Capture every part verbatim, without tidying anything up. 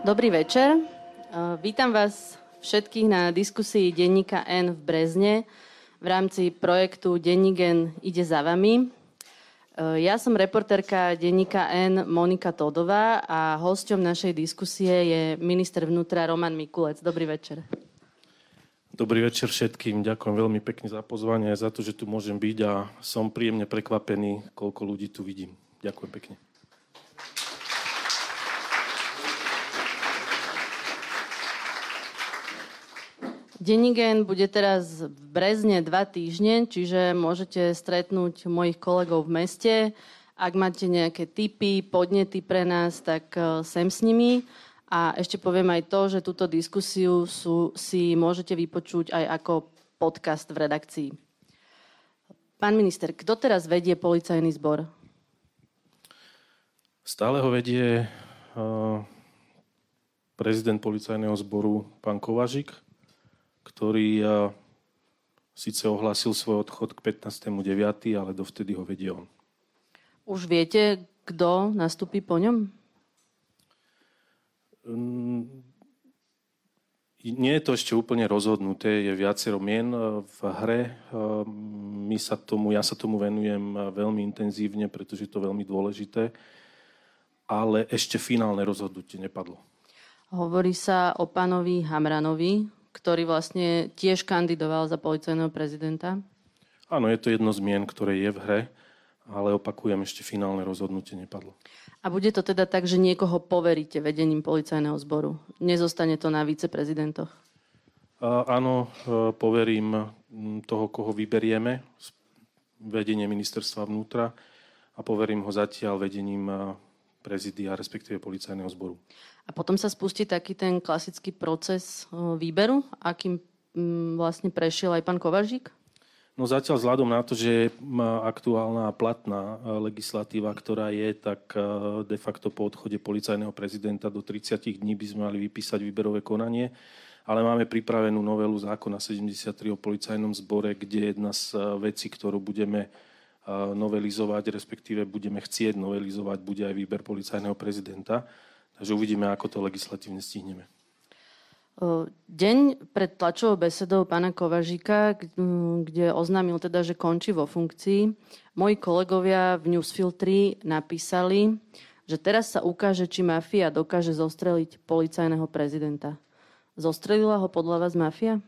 Dobrý večer. Vítam vás všetkých na diskusii denníka N v Brezne v rámci projektu Denník N ide za vami. Ja som reportérka denníka N Monika Todová a hosťom našej diskusie je minister vnútra Roman Mikulec. Dobrý večer. Dobrý večer všetkým. Ďakujem veľmi pekne za pozvanie a za to, že tu môžem byť a som príjemne prekvapený, koľko ľudí tu vidím. Ďakujem pekne. Denník N bude teraz v Brezne dva týždne, čiže môžete stretnúť mojich kolegov v meste. Ak máte nejaké tipy, podnety pre nás, tak sem s nimi. A ešte poviem aj to, že túto diskusiu sú, si môžete vypočuť aj ako podcast v redakcii. Pán minister, kto teraz vedie policajný zbor? Stále ho vedie uh, prezident policajného zboru, pán Kovařík, ktorý uh, síce ohlásil svoj odchod k pätnástemu deviateho ale dovtedy ho vedie on. Už viete, kto nastúpi po ňom? Um, nie je to ešte úplne rozhodnuté, je viacero mien v hre. Uh, my sa tomu, ja sa tomu venujem veľmi intenzívne, pretože je to veľmi dôležité, ale ešte finálne rozhodnutie nepadlo. Hovorí sa o pánovi Hamranovi, ktorý vlastne tiež kandidoval za policajného prezidenta. Áno, je to jedno z mien, ktoré je v hre, ale opakujem, ešte finálne rozhodnutie nepadlo. A bude to teda tak, že niekoho poveríte vedením policajného zboru? Nezostane to na viceprezidentoch? A, áno, poverím toho, koho vyberieme, vedenie ministerstva vnútra a poverím ho zatiaľ vedením prezidia, respektíve policajného zboru. A potom sa spustí taký ten klasický proces výberu, akým vlastne prešiel aj pán Kovařík? No zatiaľ vzhľadom na to, že má aktuálna platná legislatíva, ktorá je, tak de facto po odchode policajného prezidenta do tridsať dní by sme mali vypísať výberové konanie, ale máme pripravenú novelu zákona sedemdesiattri o policajnom zbore, kde jedna z vecí, ktorú budeme novelizovať, respektíve budeme chcieť novelizovať, bude aj výber policajného prezidenta. Takže uvidíme, ako to legislatívne stihneme. Deň pred tlačovou besedou pána Kovaříka, kde oznámil teda, že končí vo funkcii, moji kolegovia v Newsfiltri napísali, že teraz sa ukáže, či mafia dokáže zostreliť policajného prezidenta. Zostrelila ho podľa vás mafia?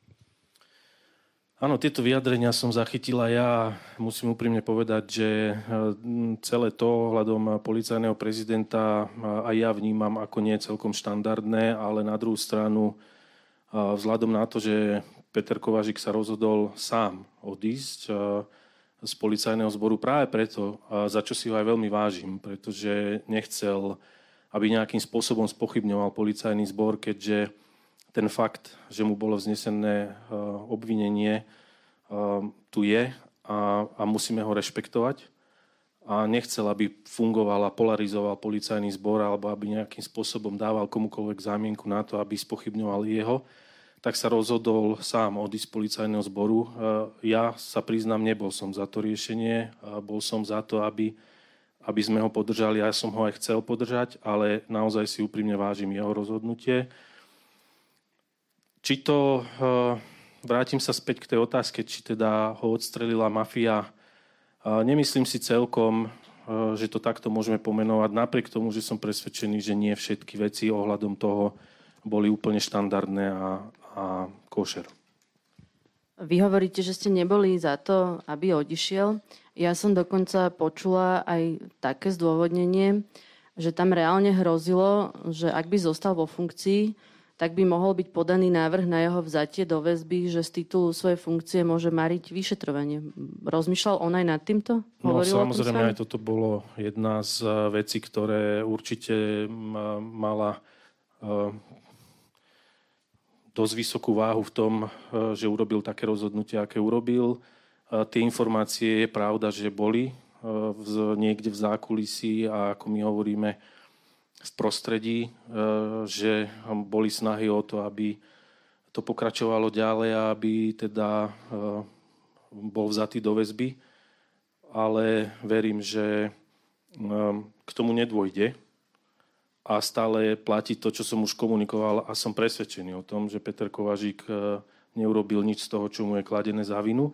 Áno, tieto vyjadrenia som zachytila ja. Musím úprimne povedať, že celé to ohľadom policajného prezidenta aj ja vnímam ako nie celkom štandardné, ale na druhú stranu vzhľadom na to, že Peter Kovařík sa rozhodol sám odísť z policajného zboru práve preto, za čo si ho aj veľmi vážim, pretože nechcel, aby nejakým spôsobom spochybňoval policajný zbor, keďže ten fakt, že mu bolo vznesené obvinenie, tu je a, a musíme ho rešpektovať. A nechcel, aby fungoval a polarizoval policajný zbor alebo aby nejakým spôsobom dával komukoľvek zámienku na to, aby spochybňoval jeho, tak sa rozhodol sám odísť z policajného zboru. Ja sa priznám, nebol som za to riešenie, bol som za to, aby, aby sme ho podržali. Ja som ho aj chcel podržať, ale naozaj si úprimne vážim jeho rozhodnutie. Či to, vrátim sa späť k tej otázke, či teda ho odstrelila mafia. Nemyslím si celkom, že to takto môžeme pomenovať, napriek tomu, že som presvedčený, že nie všetky veci ohľadom toho boli úplne štandardné a, a košer. Vy hovoríte, že ste neboli za to, aby odišiel. Ja som dokonca počula aj také zdôvodnenie, že tam reálne hrozilo, že ak by zostal vo funkcii, tak by mohol byť podaný návrh na jeho vzatie do väzby, že z titulu svojej funkcie môže mariť vyšetrovanie. Rozmýšľal on aj nad týmto? No samozrejme, aj toto bolo jedna z vecí, ktoré určite mala dosť vysokú váhu v tom, že urobil také rozhodnutie, aké urobil. Tie informácie je pravda, že boli niekde v zákulisí a ako my hovoríme, v prostredí, že boli snahy o to, aby to pokračovalo ďalej a aby teda bol vzatý do väzby. Ale verím, že k tomu nedôjde a stále platí to, čo som už komunikoval a som presvedčený o tom, že Peter Kovařík neurobil nič z toho, čo mu je kladené za vinu.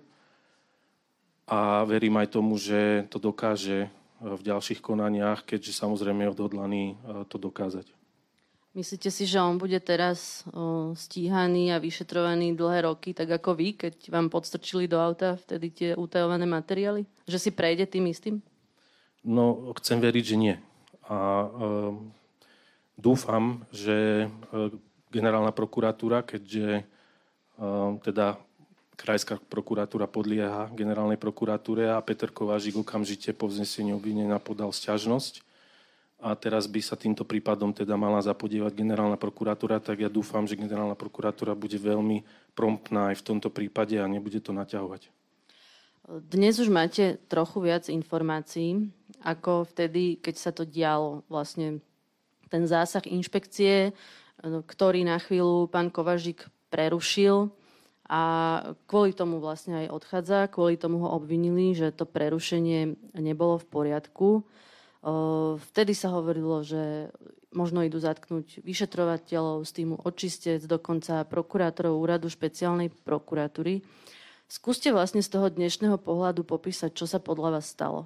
A verím aj tomu, že to dokáže v ďalších konaniach, keďže samozrejme je odhodlaný to dokázať. Myslíte si, že on bude teraz o, stíhaný a vyšetrovaný dlhé roky, tak ako vy, keď vám podstrčili do auta vtedy tie utajované materiály? Že si prejde tým istým? No, chcem veriť, že nie. A e, dúfam, že e, generálna prokuratúra, keďže e, teda krajská prokuratúra podlieha generálnej prokuratúre a Peter Kovařík okamžite po vznesení obvinenia podal sťažnosť a teraz by sa týmto prípadom teda mala zapodievať generálna prokuratúra, tak ja dúfam, že generálna prokuratúra bude veľmi promptná aj v tomto prípade a nebude to naťahovať. Dnes už máte trochu viac informácií, ako vtedy, keď sa to dialo. Vlastne ten zásah inšpekcie, ktorý na chvíľu pán Kovařík prerušil a kvôli tomu vlastne aj odchádza, kvôli tomu ho obvinili, že to prerušenie nebolo v poriadku. Vtedy sa hovorilo, že možno idú zatknúť vyšetrovateľov z týmu Očistec, dokonca prokurátorov úradu špeciálnej prokuratúry. Skúste vlastne z toho dnešného pohľadu popísať, čo sa podľa vás stalo.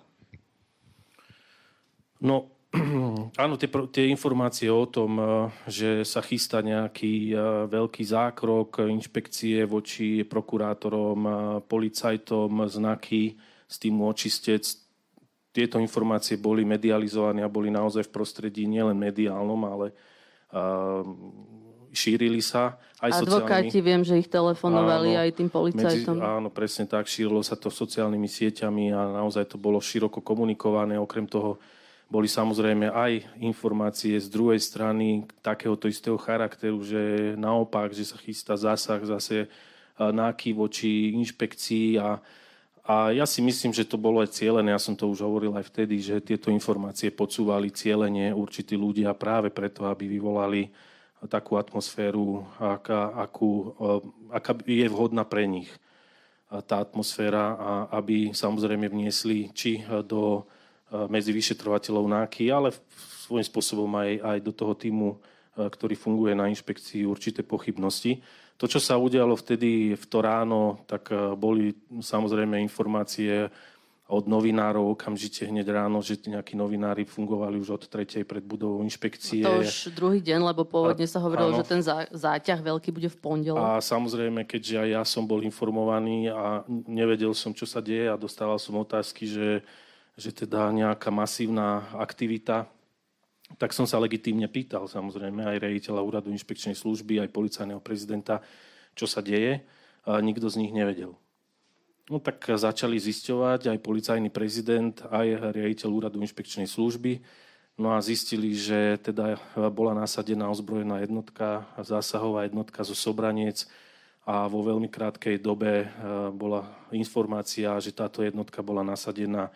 No, áno, tie, tie informácie o tom, že sa chystá nejaký veľký zákrok inšpekcie voči prokurátorom, policajtom, znaky z týmu Očistec, tieto informácie boli medializované a boli naozaj v prostredí nielen mediálnom, ale uh, šírili sa aj advokáti, sociálnymi... viem, že ich telefonovali áno, aj tým policajtom. Medzi, áno, presne tak, šírilo sa to sociálnymi sieťami a naozaj to bolo široko komunikované. Okrem toho boli samozrejme aj informácie z druhej strany takéhoto istého charakteru, že naopak, že sa chystá zásah zase náky voči inšpekcii a A ja si myslím, že to bolo aj cielené, ja som to už hovoril aj vtedy, že tieto informácie podsúvali cielene určití ľudia práve preto, aby vyvolali takú atmosféru, aká, akú, aká je vhodná pre nich. Tá atmosféra, a aby samozrejme vniesli či do medzi vyšetrovateľov náky, ale svojím spôsobom aj, aj do toho týmu, ktorý funguje na inšpekcii, určité pochybnosti. To, čo sa udialo vtedy v to ráno, tak boli samozrejme informácie od novinárov okamžite hneď ráno, že nejakí novinári fungovali už od tretej pred budovou inšpekcie. To už druhý deň, lebo pôvodne sa hovorilo, áno, že ten zá, záťah veľký bude v pondelok. A samozrejme, keďže aj ja som bol informovaný a nevedel som, čo sa deje a dostával som otázky, že, že teda nejaká masívna aktivita, tak som sa legitímne pýtal, samozrejme, aj riaditeľa úradu inšpekčnej služby, aj policajného prezidenta, čo sa deje. A nikto z nich nevedel. No tak začali zisťovať aj policajný prezident, aj riaditeľ úradu inšpekčnej služby. No a zistili, že teda bola nasadená ozbrojená jednotka, zásahová jednotka zo Sobraniec a vo veľmi krátkej dobe bola informácia, že táto jednotka bola nasadená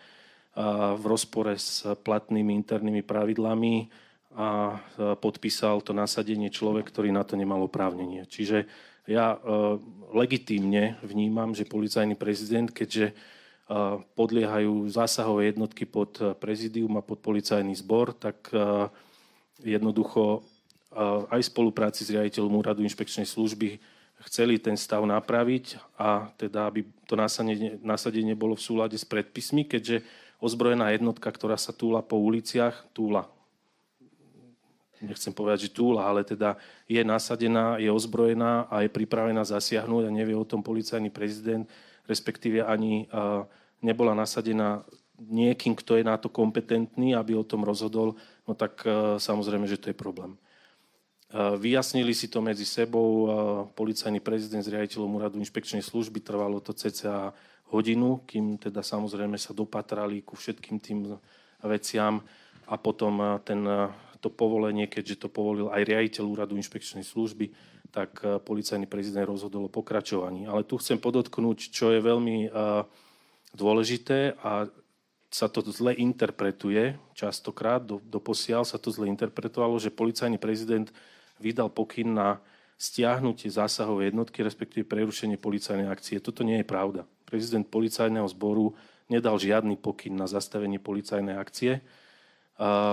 v rozpore s platnými internými pravidlami a podpísal to nasadenie človek, ktorý na to nemal oprávnenie. Čiže ja legitímne vnímam, že policajný prezident, keďže podliehajú zásahové jednotky pod prezidium a pod policajný zbor, tak jednoducho aj v spolupráci s riaditeľom úradu inšpekčnej služby chceli ten stav napraviť a teda, aby to nasadenie, nasadenie bolo v súlade s predpismi, keďže ozbrojená jednotka, ktorá sa túla po uliciach, túla, nechcem povedať, že túla, ale teda je nasadená, je ozbrojená a je pripravená zasiahnuť a nevie o tom policajný prezident, respektíve ani uh, nebola nasadená niekým, kto je na to kompetentný, aby o tom rozhodol, no tak uh, samozrejme, že to je problém. Uh, vyjasnili si to medzi sebou, uh, policajný prezident s riaditeľom úradu inšpekčnej služby, trvalo to cca hodinu, kým teda samozrejme sa dopatrali ku všetkým tým veciam a potom ten, to povolenie, keďže to povolil aj riaditeľ úradu inšpekčnej služby, tak policajný prezident rozhodol o pokračovaní. Ale tu chcem podotknúť, čo je veľmi uh, dôležité a sa to zle interpretuje častokrát, do, doposiaľ sa to zle interpretovalo, že policajný prezident vydal pokyn na stiahnutie zásahovej jednotky, respektíve prerušenie policajnej akcie. Toto nie je pravda. Prezident policajného zboru nedal žiadny pokyn na zastavenie policajnej akcie.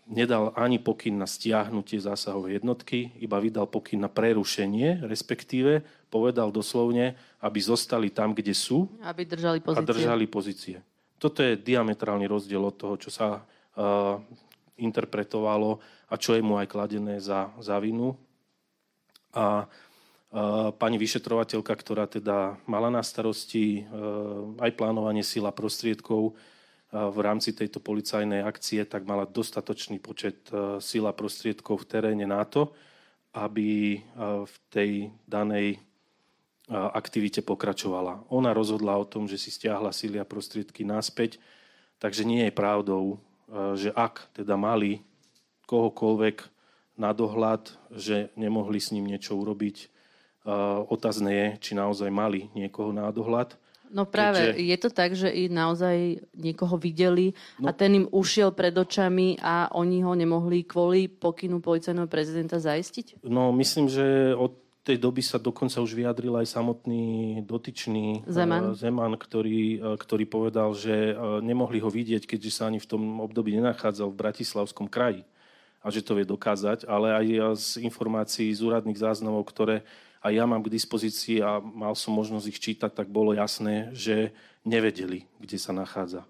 nedal ani pokyn na stiahnutie zásahovej jednotky, iba vydal pokyn na prerušenie, respektíve povedal doslovne, aby zostali tam, kde sú, aby držali pozície. a držali pozície. Toto je diametrálny rozdiel od toho, čo sa uh, interpretovalo a čo je mu aj kladené za, za vinu. A uh, pani vyšetrovateľka, ktorá teda mala na starosti uh, aj plánovanie síl a prostriedkov v rámci tejto policajnej akcie, tak mala dostatočný počet síl a prostriedkov v teréne na to, aby v tej danej aktivite pokračovala. Ona rozhodla o tom, že si stiahla síly a prostriedky naspäť, takže nie je pravdou, že ak teda mali kohokoľvek na dohľad, že nemohli s ním niečo urobiť. Otázne je, či naozaj mali niekoho na dohľad. No práve, keďže je to tak, že i naozaj niekoho videli no, a ten im ušiel pred očami a oni ho nemohli kvôli pokynu policajného prezidenta zaistiť? No myslím, že od tej doby sa dokonca už vyjadril aj samotný dotyčný Zeman, Zeman ktorý, ktorý povedal, že nemohli ho vidieť, keďže sa ani v tom období nenachádzal v Bratislavskom kraji a že to vie dokázať, ale aj z informácií z úradných záznamov, ktoré a ja mám k dispozícii a mal som možnosť ich čítať, tak bolo jasné, že nevedeli, kde sa nachádza.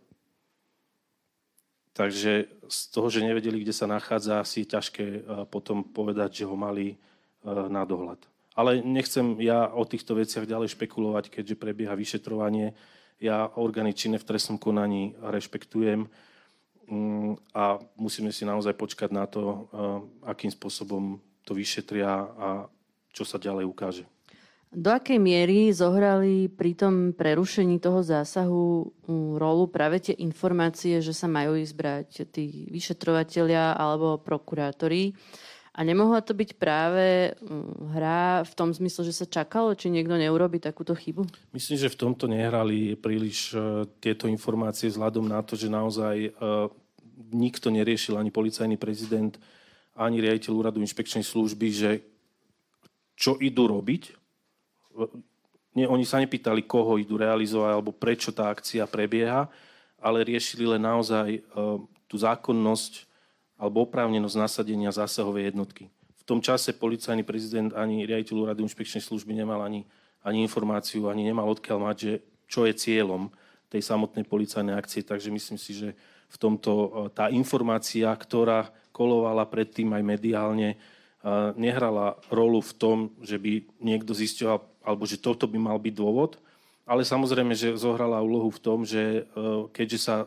Takže z toho, že nevedeli, kde sa nachádza, si je ťažké potom povedať, že ho mali na dohľad. Ale nechcem ja o týchto veciach ďalej špekulovať, keďže prebieha vyšetrovanie. Ja orgány činné v trestnom konaní rešpektujem a musíme si naozaj počkať na to, akým spôsobom to vyšetria a čo sa ďalej ukáže. Do akej miery zohrali pri tom prerušení toho zásahu rolu práve tie informácie, že sa majú ísť brať tí vyšetrovatelia alebo prokurátori? A nemohla to byť práve hra v tom zmysle, že sa čakalo, či niekto neurobí takúto chybu? Myslím, že v tomto nehrali príliš tieto informácie vzhľadom na to, že naozaj nikto neriešil, ani policajný prezident, ani riaditeľ úradu inšpekčnej služby, že čo idú robiť. Nie, oni sa nepýtali, koho idú realizovať alebo prečo tá akcia prebieha, ale riešili len naozaj e, tú zákonnosť alebo oprávnenosť nasadenia zásahovej jednotky. V tom čase policajný prezident ani riaditeľ úradu inšpekčnej služby nemal ani, ani informáciu, ani nemal odkiaľ mať, že čo je cieľom tej samotnej policajnej akcie. Takže myslím si, že v tomto e, tá informácia, ktorá kolovala predtým aj mediálne, nehrala rolu v tom, že by niekto zistil, alebo že toto by mal byť dôvod, ale samozrejme, že zohrala úlohu v tom, že keďže sa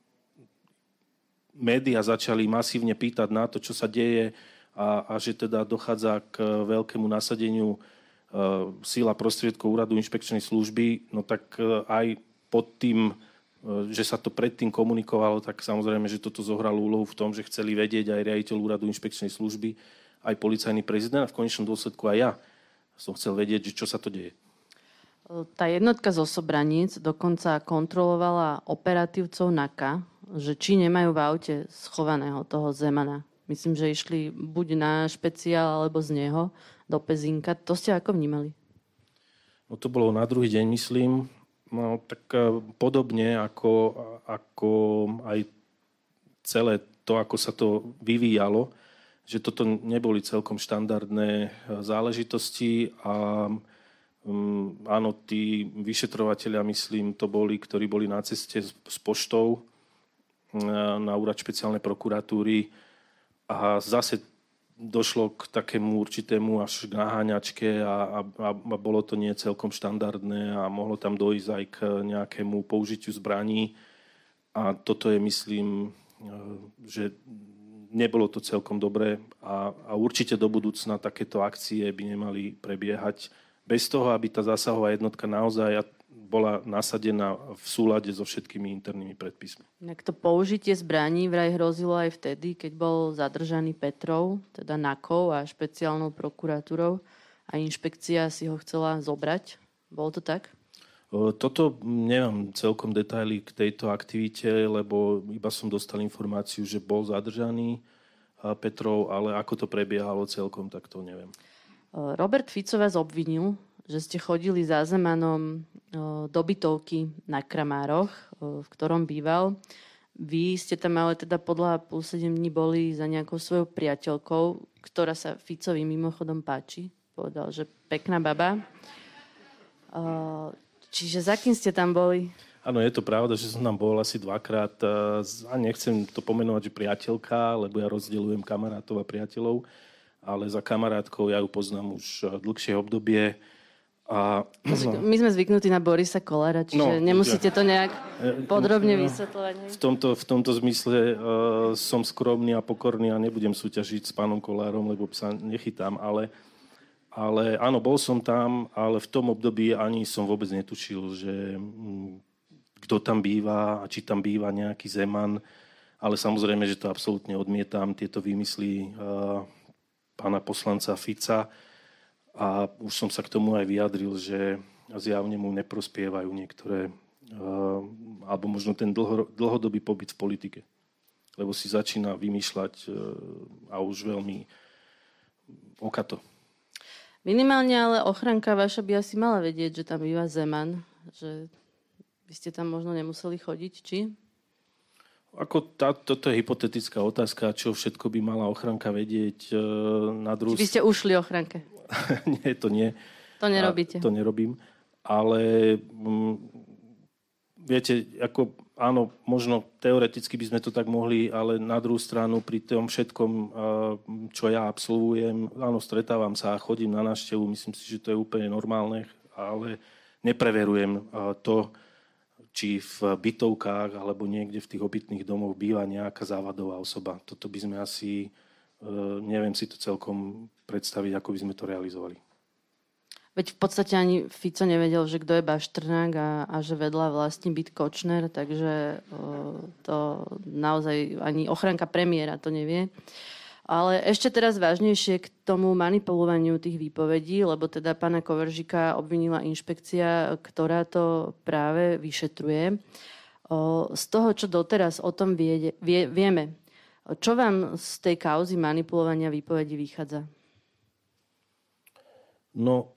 médiá začali masívne pýtať na to, čo sa deje a, a že teda dochádza k veľkému nasadeniu síl a prostriedkov úradu inšpekčnej služby, no tak aj pod tým, že sa to predtým komunikovalo, tak samozrejme, že toto zohralo úlohu v tom, že chceli vedieť aj riaditeľ úradu inšpekčnej služby, aj policajný prezident a v konečnom dôsledku aj ja som chcel vedieť, že čo sa to deje. Tá jednotka zo Sobraníc dokonca kontrolovala operatívcov NAKA, že či nemajú v aute schovaného toho Zemana. Myslím, že išli buď na špeciál, alebo z neho do Pezínka. To ste ako vnímali? No to bolo na druhý deň, myslím. No tak podobne ako, ako aj celé to, ako sa to vyvíjalo, že toto neboli celkom štandardné záležitosti a um, áno, tí vyšetrovatelia, myslím, to boli, ktorí boli na ceste s, s poštou na, na úrad špeciálnej prokuratúry a zase došlo k takému určitému až k naháňačke a, a, a bolo to nie celkom štandardné a mohlo tam dojsť aj k nejakému použitiu zbraní a toto je, myslím, že nebolo to celkom dobré a, a určite do budúcna takéto akcie by nemali prebiehať bez toho, aby tá zásahová jednotka naozaj bola nasadená v súlade so všetkými internými predpismi. Tak to použitie zbraní vraj hrozilo aj vtedy, keď bol zadržaný Petrov, teda NAKou a špeciálnou prokuratúrou a inšpekcia si ho chcela zobrať. Bolo to tak? Toto nemám celkom detaily k tejto aktivite, lebo iba som dostal informáciu, že bol zadržaný Petrov, ale ako to prebiehalo celkom, tak to neviem. Robert Fico vás obvinil, že ste chodili za Zemanom do bytovky na Kramároch, v ktorom býval, Vy ste tam ale teda podľa plus sedem dní boli za nejakou svojou priateľkou, ktorá sa Ficovi mimochodom páči. Povedal, že pekná baba. Čiže za kým ste tam boli? Áno, je to pravda, že som tam bol asi dvakrát. A nechcem to pomenovať, že priateľka, lebo ja rozdeľujem kamarátov a priateľov, ale za kamarátkou ja ju poznám už dlhšie obdobie. A, no. My sme zvyknutí na Borisa Kollára, čiže no, nemusíte to nejak podrobne vysvetľovať. V tomto, v tomto zmysle uh, som skromný a pokorný a nebudem súťažiť s pánom Kollárom, lebo sa nechytám, ale, ale áno, bol som tam, ale v tom období ani som vôbec netušil, že um, kto tam býva a či tam býva nejaký Zeman, ale samozrejme, že to absolútne odmietam, tieto výmysly uh, pána poslanca Fica. A už som sa k tomu aj vyjadril, že zjavne mu neprospievajú niektoré, uh, alebo možno ten dlho, dlhodobý pobyt v politike. Lebo si začína vymýšľať uh, a už veľmi okato. Minimálne ale ochranka vaša by asi mala vedieť, že tam býva Zeman. Že by ste tam možno nemuseli chodiť, či? Ako tá, toto je hypotetická otázka, čo všetko by mala ochranka vedieť. Uh, na druhú... Či by ste ušli ochranke? Nie, to nie. To nerobíte. A to nerobím. Ale m, viete, ako áno, možno teoreticky by sme to tak mohli, ale na druhú stranu pri tom všetkom, čo ja absolvujem, áno, stretávam sa a chodím na návštevu, myslím si, že to je úplne normálne, ale nepreverujem to, či v bytovkách alebo niekde v tých obytných domoch býva nejaká závadová osoba. Toto by sme asi... neviem si to celkom predstaviť, ako by sme to realizovali. Veď v podstate ani Fico nevedel, že kto je Bašternák a, a že vedľa vlastní byt Kočner, takže o, to naozaj ani ochranka premiéra to nevie. Ale ešte teraz vážnejšie k tomu manipulovaniu tých výpovedí, lebo teda pána Koveržika obvinila inšpekcia, ktorá to práve vyšetruje. O, z toho, čo doteraz o tom vie, vie, vieme, čo vám z tej kauzy manipulovania výpovedí vychádza? No,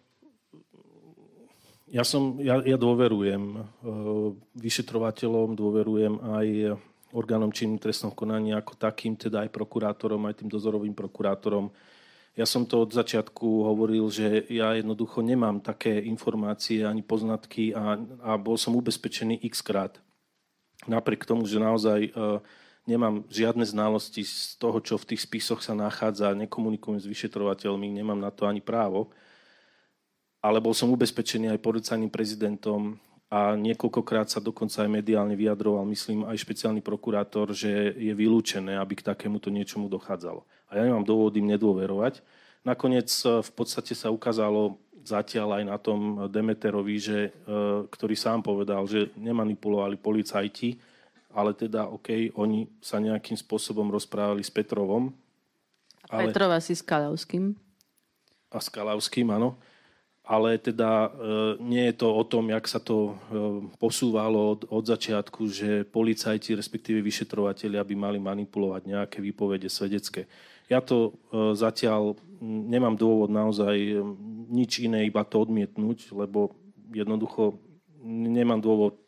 ja, som, ja, ja dôverujem vyšetrovateľom, dôverujem aj orgánom činným v trestnom konaní ako takým, teda aj prokurátorom, aj tým dozorovým prokurátorom. Ja som to od začiatku hovoril, že ja jednoducho nemám také informácie ani poznatky a, a bol som ubezpečený x krát. Napriek tomu, že naozaj... nemám žiadne znalosti z toho, čo v tých spisoch sa nachádza, nekomunikujem s vyšetrovateľmi, nemám na to ani právo. Ale bol som ubezpečený aj policajným prezidentom a niekoľkokrát sa dokonca aj mediálne vyjadroval, myslím, aj špeciálny prokurátor, že je vylúčené, aby k takémuto niečomu dochádzalo. A ja nemám dôvod im nedôverovať. Nakoniec v podstate sa ukázalo zatiaľ aj na tom Demeterovi, že, ktorý sám povedal, že nemanipulovali policajti, ale teda, OK, oni sa nejakým spôsobom rozprávali s Petrovom. Ale... Petrova si s Kalavským. A s Kalavským, áno. Ale teda e, nie je to o tom, jak sa to e, posúvalo od, od začiatku, že policajti, respektíve vyšetrovatelia by mali manipulovať nejaké výpovede svedecké. Ja to e, zatiaľ nemám dôvod naozaj e, nič iné, iba to odmietnúť, lebo jednoducho nemám dôvod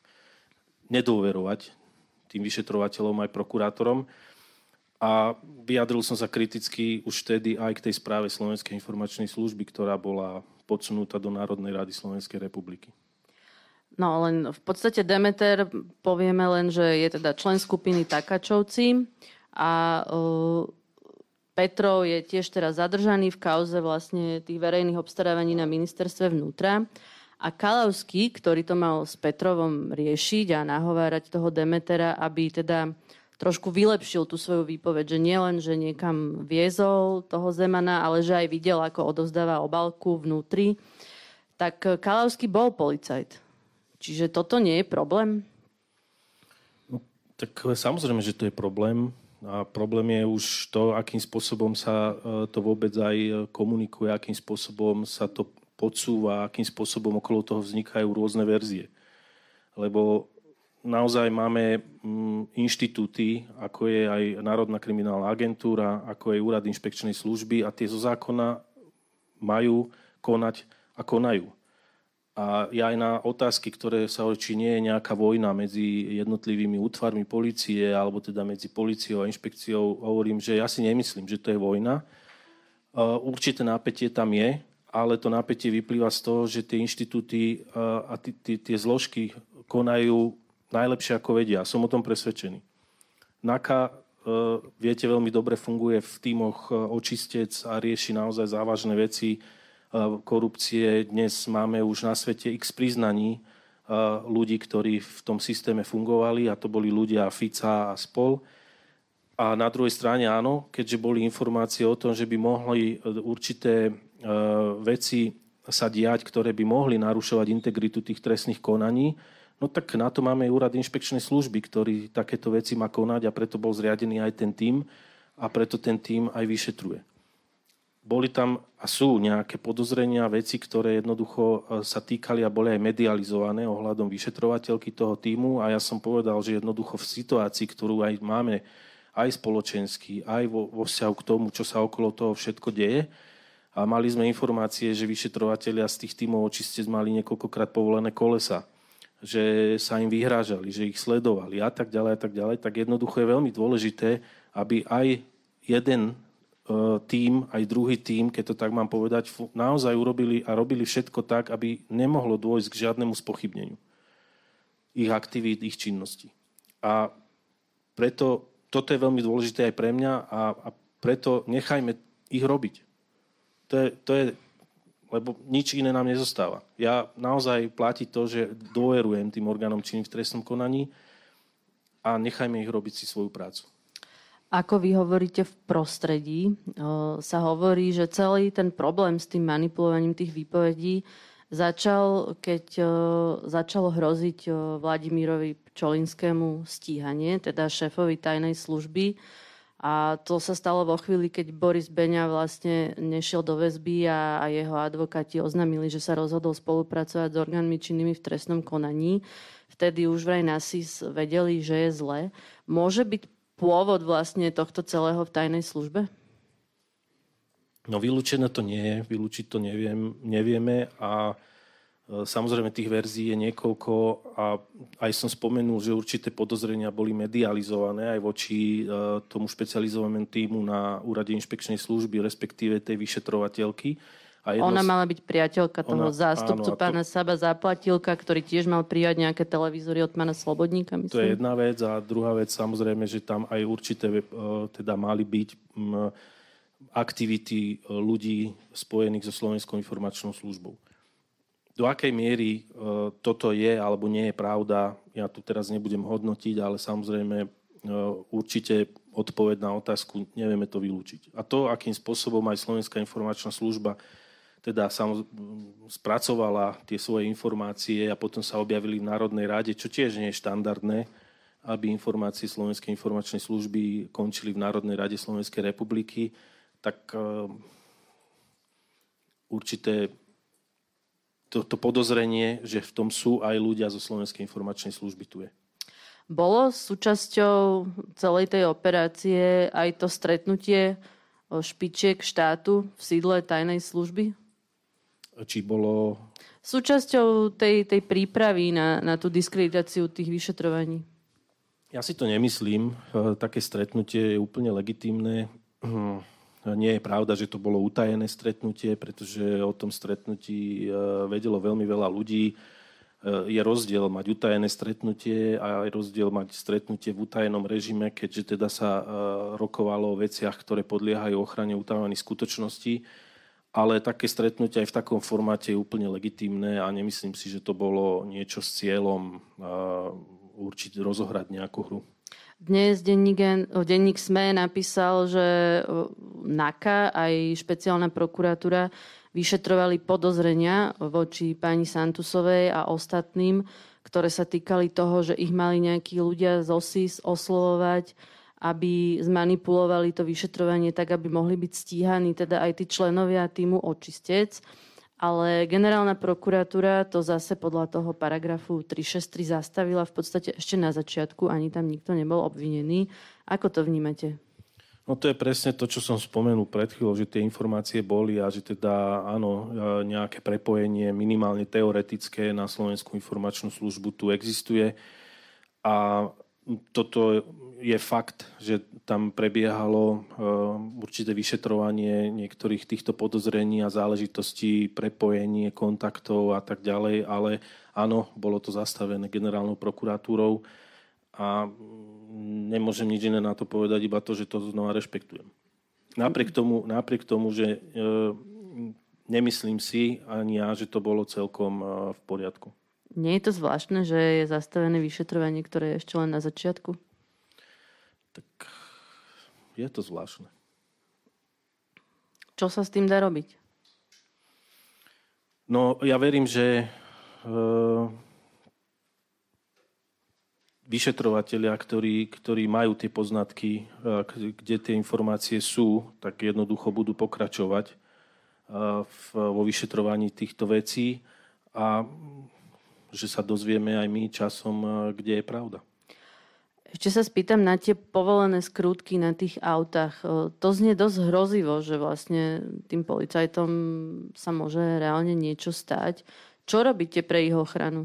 nedôverovať tým vyšetrovateľom aj prokurátorom. A vyjadril som sa kriticky už vtedy aj k tej správe Slovenskej informačnej služby, ktorá bola podsunutá do Národnej rady Slovenskej republiky. No len v podstate Demeter, povieme len, že je teda člen skupiny Takačovci a uh, Petrov je tiež teraz zadržaný v kauze vlastne tých verejných obstarávaní na ministerstve vnútra. A Kalavský, ktorý to mal s Petrovom riešiť a nahovárať toho Demetera, aby teda trošku vylepšil tú svoju výpoveď, že nielen, že niekam viezol toho Zemana, ale že aj videl, ako odovzdáva obálku vnútri, tak Kalavský bol policajt. Čiže toto nie je problém? No, tak samozrejme, že to je problém. A problém je už to, akým spôsobom sa to vôbec aj komunikuje, akým spôsobom sa to podsúva, akým spôsobom okolo toho vznikajú rôzne verzie. Lebo naozaj máme inštitúty, ako je aj Národná kriminálna agentúra, ako je Úrad inšpekčnej služby a tie zo zákona majú konať a konajú. A A ja aj na otázky, ktoré sa hovorí, či nie je nejaká vojna medzi jednotlivými útvarmi polície alebo teda medzi políciou a inšpekciou, hovorím, že ja si nemyslím, že to je vojna. Určité napätie tam je, ale to napätie vyplýva z toho, že tie inštitúty a tie zložky konajú najlepšie, ako vedia. Som o tom presvedčený. NAKA, viete, veľmi dobre funguje v tímoch očistec a rieši naozaj závažné veci korupcie. Dnes máme už na svete x priznaní ľudí, ktorí v tom systéme fungovali, a to boli ľudia Fica a spol. A na druhej strane áno, keďže boli informácie o tom, že by mohli určité veci sa diať, ktoré by mohli narušovať integritu tých trestných konaní, no tak na to máme úrad inšpekčnej služby, ktorý takéto veci má konať, a preto bol zriadený aj ten tím a preto ten tím aj vyšetruje. Boli tam a sú nejaké podozrenia, veci, ktoré jednoducho sa týkali a boli aj medializované ohľadom vyšetrovateľky toho tímu, a ja som povedal, že jednoducho v situácii, ktorú aj máme aj spoločensky, aj vo, vo vzťahu k tomu, čo sa okolo toho všetko deje, a mali sme informácie, že vyšetrovatelia z tých tímov očistec mali niekoľkokrát povolené kolesa, že sa im vyhrážali, že ich sledovali a tak ďalej a tak ďalej, tak jednoducho je veľmi dôležité, aby aj jeden tím, aj druhý tím, keď to tak mám povedať, naozaj urobili a robili všetko tak, aby nemohlo dôjsť k žiadnemu spochybneniu ich aktivít, ich činností. A preto toto je veľmi dôležité aj pre mňa, a, a preto nechajme ich robiť. To je, to je, lebo nič iné nám nezostáva. Ja naozaj platí to, že dôverujem tým orgánom činným v trestnom konaní, a nechajme ich robiť si svoju prácu. Ako vy hovoríte v prostredí, sa hovorí, že celý ten problém s tým manipulovaním tých výpovedí začal, keď začalo hroziť Vladimírovi Pčolinskému stíhanie, teda šéfovi tajnej služby. A to sa stalo vo chvíli, keď Boris Beňa vlastne nešiel do väzby a, a jeho advokáti oznámili, že sa rozhodol spolupracovať s orgánmi činnými v trestnom konaní. Vtedy už vraj na es í es vedeli, že je zle. Môže byť pôvod vlastne tohto celého v tajnej službe? No vylúčené to nie je, vylúčiť to neviem, nevieme, a e, samozrejme tých verzií je niekoľko, a aj som spomenul, že určité podozrenia boli medializované aj voči e, tomu špecializovanému tímu na úrade inšpekčnej služby, respektíve tej vyšetrovateľky. A jedno... Ona mala byť priateľka toho Ona, zástupcu áno, pána to... Saba Záplatilka, ktorý tiež mal prijať nejaké televízory od pána Slobodníka, myslím. To je jedna vec, a druhá vec samozrejme, že tam aj určité teda mali byť aktivity ľudí spojených so Slovenskou informačnou službou. Do akej miery toto je alebo nie je pravda, ja tu teraz nebudem hodnotiť, ale samozrejme určite odpoveď na otázku nevieme to vylúčiť. A to, akým spôsobom aj Slovenská informačná služba teda sam spracovala tie svoje informácie a potom sa objavili v Národnej rade, čo tiež nie je štandardné, aby informácie Slovenskej informačnej služby končili v Národnej rade Slovenskej republiky, tak uh, určité to, to podozrenie, že v tom sú aj ľudia zo Slovenskej informačnej služby, tu je. Bolo súčasťou celej tej operácie aj to stretnutie špičiek štátu v sídle tajnej služby? Či bolo... Súčasťou tej, tej prípravy na, na tú diskreditáciu tých vyšetrovaní? Ja si to nemyslím. Také stretnutie je úplne legitímne. Nie je pravda, že to bolo utajené stretnutie, pretože o tom stretnutí vedelo veľmi veľa ľudí. Je rozdiel mať utajené stretnutie a je rozdiel mať stretnutie v utajenom režime, keďže teda sa rokovalo o veciach, ktoré podliehajú ochrane utajovaných skutočností. Ale také stretnutie aj v takom formáte je úplne legitímne a nemyslím si, že to bolo niečo s cieľom určite rozohrať nejakú hru. Dnes denník, denník es em e napísal, že NAKA aj špeciálna prokuratúra vyšetrovali podozrenia voči pani Santusovej a ostatným, ktoré sa týkali toho, že ich mali nejakí ľudia z es í es oslovovať, aby zmanipulovali to vyšetrovanie tak, aby mohli byť stíhaní teda aj tí členovia týmu očistec. Ale generálna prokuratúra to zase podľa toho paragrafu tri šesť tri zastavila v podstate ešte na začiatku, ani tam nikto nebol obvinený. Ako to vnímate? No No to je presne to, čo som spomenul pred chvíľou, že tie informácie boli a že teda áno, nejaké prepojenie minimálne teoretické na Slovenskú informačnú službu tu existuje. A toto je fakt, že tam prebiehalo určité vyšetrovanie niektorých týchto podozrení a záležitostí, prepojenie kontaktov a tak ďalej, ale áno, bolo to zastavené generálnou prokuratúrou a nemôžem nič iné na to povedať, iba to, že to znova rešpektujem. Napriek tomu, napriek tomu že e, nemyslím si ani ja, že to bolo celkom e, v poriadku. Nie je to zvláštne, že je zastavené vyšetrovanie, ktoré je ešte len na začiatku? Tak je to zvláštne. Čo sa s tým dá robiť? No, ja verím, že e, vyšetrovatelia, ktorí, ktorí majú tie poznatky, e, kde tie informácie sú, tak jednoducho budú pokračovať e, v, vo vyšetrovaní týchto vecí a že sa dozvieme aj my časom, kde je pravda. Ešte sa spýtam na tie povolené skrutky na tých autách. To znie dosť hrozivo, že vlastne tým policajtom sa môže reálne niečo stať. Čo robíte pre ich ochranu?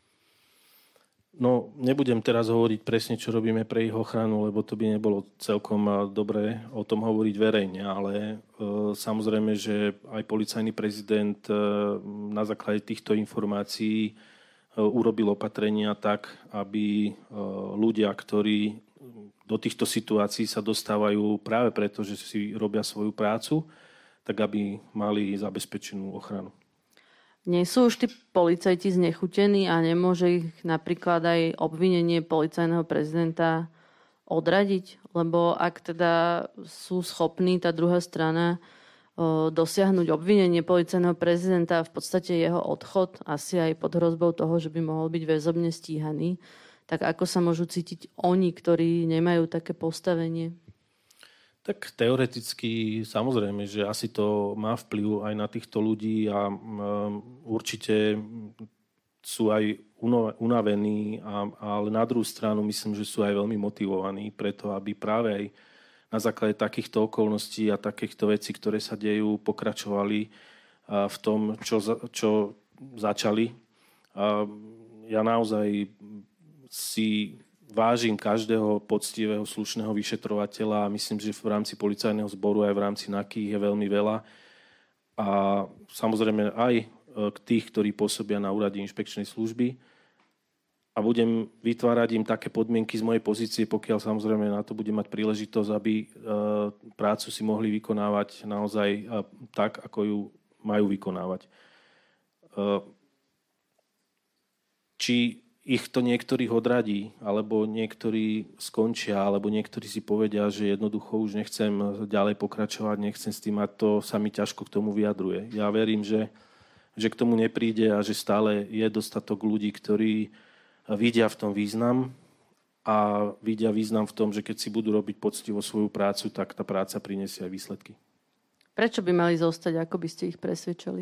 No, nebudem teraz hovoriť presne, čo robíme pre ich ochranu, lebo to by nebolo celkom dobré o tom hovoriť verejne, ale e, samozrejme, že aj policajný prezident e, na základe týchto informácií urobil opatrenia tak, aby ľudia, ktorí do týchto situácií sa dostávajú práve preto, že si robia svoju prácu, tak aby mali zabezpečenú ochranu. Nie sú už tí policajti znechutení a nemôže ich napríklad aj obvinenie policajného prezidenta odradiť? Lebo ak teda sú schopní, tá druhá strana, dosiahnuť obvinenie policajného prezidenta a v podstate jeho odchod, asi aj pod hrozbou toho, že by mohol byť väzobne stíhaný, tak ako sa môžu cítiť oni, ktorí nemajú také postavenie? Tak teoreticky samozrejme, že asi to má vplyv aj na týchto ľudí a určite sú aj unavení, ale na druhú stranu myslím, že sú aj veľmi motivovaní preto, aby práve aj na základe takýchto okolností a takýchto vecí, ktoré sa dejú, pokračovali v tom, čo, čo začali. Ja naozaj si vážim každého poctivého, slušného vyšetrovateľa a myslím, že v rámci policajného zboru aj v rámci NAKY je veľmi veľa. A samozrejme aj k tých, ktorí pôsobia na úrade inšpekčnej služby. A budem vytvárať im také podmienky z mojej pozície, pokiaľ samozrejme na to budem mať príležitosť, aby e, prácu si mohli vykonávať naozaj e, tak, ako ju majú vykonávať. E, či ich to niektorých odradí, alebo niektorí skončia, alebo niektorí si povedia, že jednoducho už nechcem ďalej pokračovať, nechcem s tým mať, to sa mi ťažko k tomu vyjadruje. Ja verím, že, že k tomu nepríde a že stále je dostatok ľudí, ktorí vidia v tom význam a vidia význam v tom, že keď si budú robiť poctivo svoju prácu, tak tá práca prinesie aj výsledky. Prečo by mali zostať? Ako by ste ich presvedčili?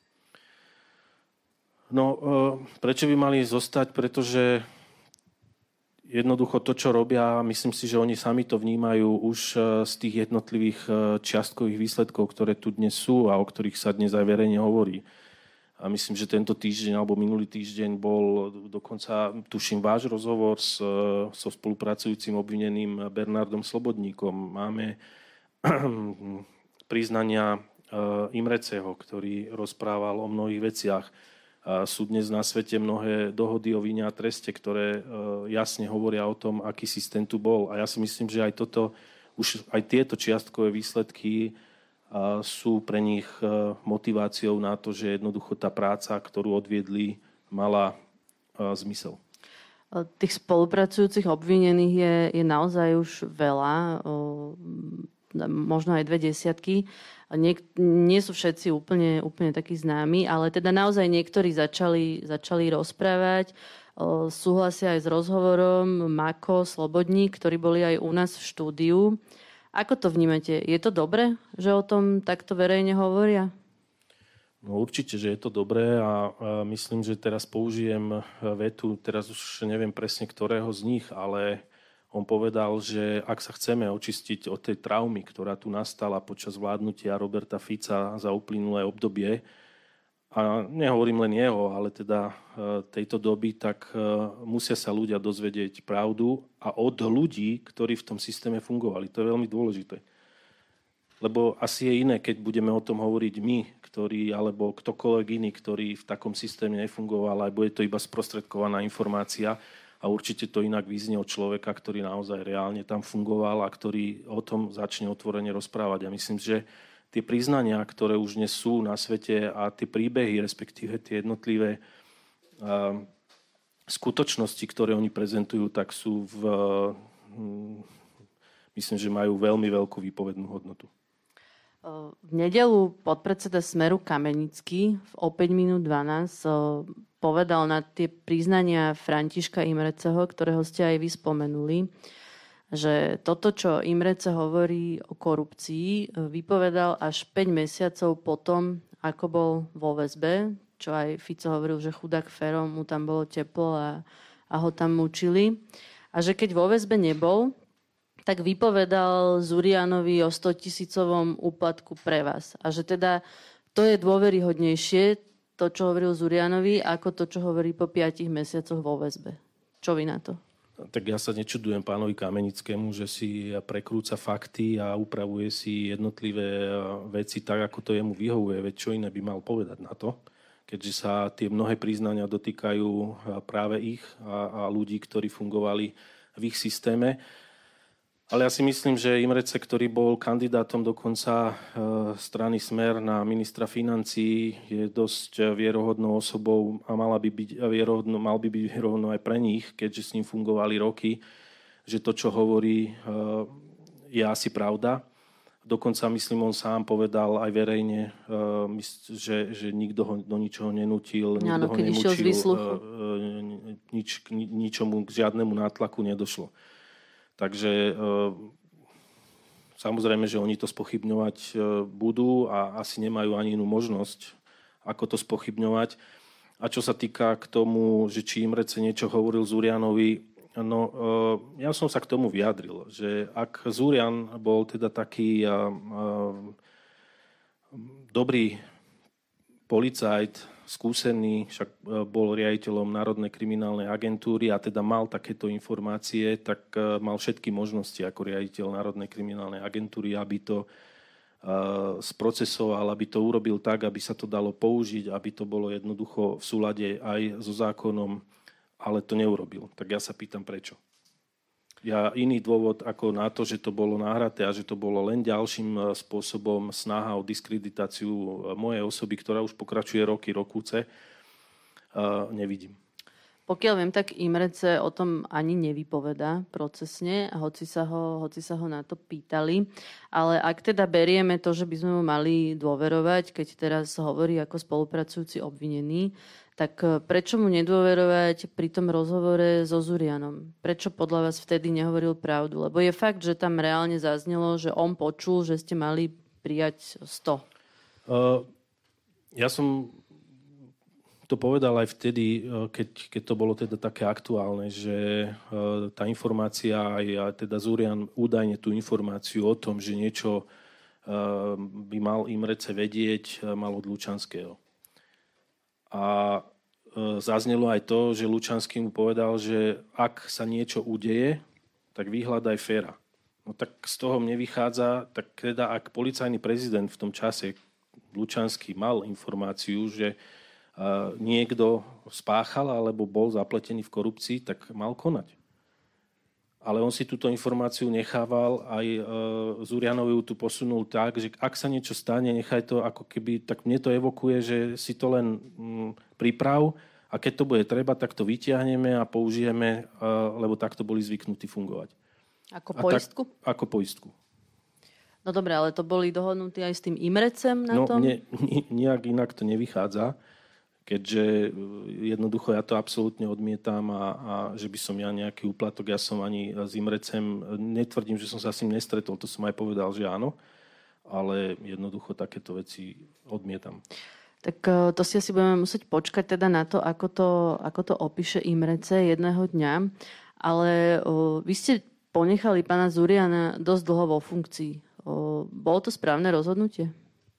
No, prečo by mali zostať? Pretože jednoducho to, čo robia, myslím si, že oni sami to vnímajú už z tých jednotlivých čiastkových výsledkov, ktoré tu dnes sú a o ktorých sa dnes aj verejne hovorí. A myslím, že tento týždeň alebo minulý týždeň bol dokonca, tuším, váš rozhovor s, so spolupracujúcim obvineným Bernardom Slobodníkom. Máme priznania Imreceho, ktorý rozprával o mnohých veciach. Sú dnes na svete mnohé dohody o vine a treste, ktoré jasne hovoria o tom, aký systém tu bol. A ja si myslím, že aj toto, už aj tieto čiastkové výsledky sú pre nich motiváciou na to, že jednoducho tá práca, ktorú odviedli, mala zmysel. Tých spolupracujúcich obvinených je, je naozaj už veľa, možno aj dve desiatky. Nie, nie sú všetci úplne, úplne takí známi, ale teda naozaj niektorí začali, začali rozprávať. Súhlasia aj s rozhovorom Mako, Slobodník, ktorí boli aj u nás v štúdiu. Ako to vnímate? Je to dobré, že o tom takto verejne hovoria? No určite, že je to dobré a, a myslím, že teraz použijem vetu, teraz už neviem presne ktorého z nich, ale On povedal, že ak sa chceme očistiť od tej traumy, ktorá tu nastala počas vládnutia Roberta Fica za uplynulé obdobie, a nehovorím len jeho, ale teda tejto doby, tak musia sa ľudia dozvedieť pravdu a od ľudí, ktorí v tom systéme fungovali. To je veľmi dôležité. Lebo asi je iné, keď budeme o tom hovoriť my, ktorí, alebo ktokoľvek iný, ktorý v takom systéme nefungoval, ale bude to iba sprostredkovaná informácia a určite to inak vyznie od človeka, ktorý naozaj reálne tam fungoval a ktorý o tom začne otvorene rozprávať. A myslím, že tie priznania, ktoré už dnes sú na svete a tie príbehy, respektíve tie jednotlivé uh, skutočnosti, ktoré oni prezentujú, tak sú v, uh, myslím, že majú veľmi veľkú výpovednú hodnotu. V nedeľu podpredseda Smeru Kamenický v o päť minút dvanásť povedal na tie priznania Františka Imreceho, ktorého ste aj vy spomenuli, že toto, čo Imrece hovorí o korupcii, vypovedal až päť mesiacov potom, ako bol vo väzbe, čo aj Fico hovoril, že chudák Fero, mu tam bolo teplo a, a ho tam mučili. A že keď vo väzbe nebol, tak vypovedal Zurianovi o stotisícovom úplatku pre vás. A že teda to je dôveryhodnejšie, to, čo hovoril Zurianovi, ako to, čo hovorí po piatich mesiacoch vo väzbe. Čo vy na to? Tak ja sa nečudujem pánovi Kamenickému, že si prekrúca fakty a upravuje si jednotlivé veci tak, ako to jemu vyhovuje. Veď čo iné by mal povedať na to, keďže sa tie mnohé priznania dotýkajú práve ich a, a ľudí, ktorí fungovali v ich systéme. Ale ja si myslím, že Imrece, ktorý bol kandidátom dokonca strany Smer na ministra financií, je dosť vierohodnou osobou a mala by byť vierohodno, mal by byť vierohodnou aj pre nich, keďže s ním fungovali roky, že to, čo hovorí, je asi pravda. Dokonca, myslím, on sám povedal aj verejne, že, že nikto ho do ničoho nenútil, nikto ho nemučil, nič, ničomu, k žiadnemu nátlaku nedošlo. Takže samozrejme, že oni to spochybňovať budú a asi nemajú ani inú možnosť, ako to spochybňovať. A čo sa týka k tomu, že či Imrece niečo hovoril Zurianovi, no ja som sa k tomu vyjadril, že ak Zurian bol teda taký dobrý policajt, skúsený, však bol riaditeľom Národnej kriminálnej agentúry a teda mal takéto informácie, tak mal všetky možnosti ako riaditeľ Národnej kriminálnej agentúry, aby to sprocesoval, aby to urobil tak, aby sa to dalo použiť, aby to bolo jednoducho v súlade aj so zákonom, ale to neurobil. Tak ja sa pýtam, prečo. Ja iný dôvod ako na to, že to bolo nahraté a že to bolo len ďalším spôsobom snaha o diskreditáciu mojej osoby, ktorá už pokračuje roky, rokúce, nevidím. Pokiaľ viem, tak Imrece o tom ani nevypovedá procesne, hoci sa ho, hoci sa ho na to pýtali. Ale ak teda berieme to, že by sme mu mali dôverovať, keď teraz hovorí ako spolupracujúci obvinený, tak prečo mu nedôverovať pri tom rozhovore so Zurianom? Prečo podľa vás vtedy nehovoril pravdu? Lebo je fakt, že tam reálne zaznelo, že on počul, že ste mali prijať sto. Uh, ja som to povedal aj vtedy, keď, keď to bolo teda také aktuálne, že uh, tá informácia, aj teda Zurian údajne tú informáciu o tom, že niečo uh, by mal Imrece vedieť, uh, mal od Lučanského. A zaznelo aj to, že Lučanský mu povedal, že ak sa niečo udeje, tak vyhľadaj Fera. No tak z toho mne vychádza, tak teda ak policajný prezident v tom čase Lučanský mal informáciu, že niekto spáchal alebo bol zapletený v korupcii, tak mal konať. Ale on si túto informáciu nechával, aj e, Zurianovi ju tu posunul tak, že ak sa niečo stane, nechaj to ako keby, tak mne to evokuje, že si to len mm, priprav a keď to bude treba, tak to vytiahneme a použijeme, e, lebo takto boli zvyknutí fungovať. Ako poistku? Tak, ako poistku. No dobre, ale to boli dohodnutí aj s tým Imrecem na no, tom? No, nijak inak to nevychádza. Keďže jednoducho ja to absolútne odmietam a, a že by som ja nejaký úplatok, ja som ani s Imrecem, netvrdím, že som sa s ním nestretol, to som aj povedal, že áno, ale jednoducho takéto veci odmietam. Tak to si asi budeme musieť počkať teda na to, ako to, ako to opíše Imrece jedného dňa, ale o, vy ste ponechali pána Zuriana dosť dlho vo funkcii. O, bolo to správne rozhodnutie?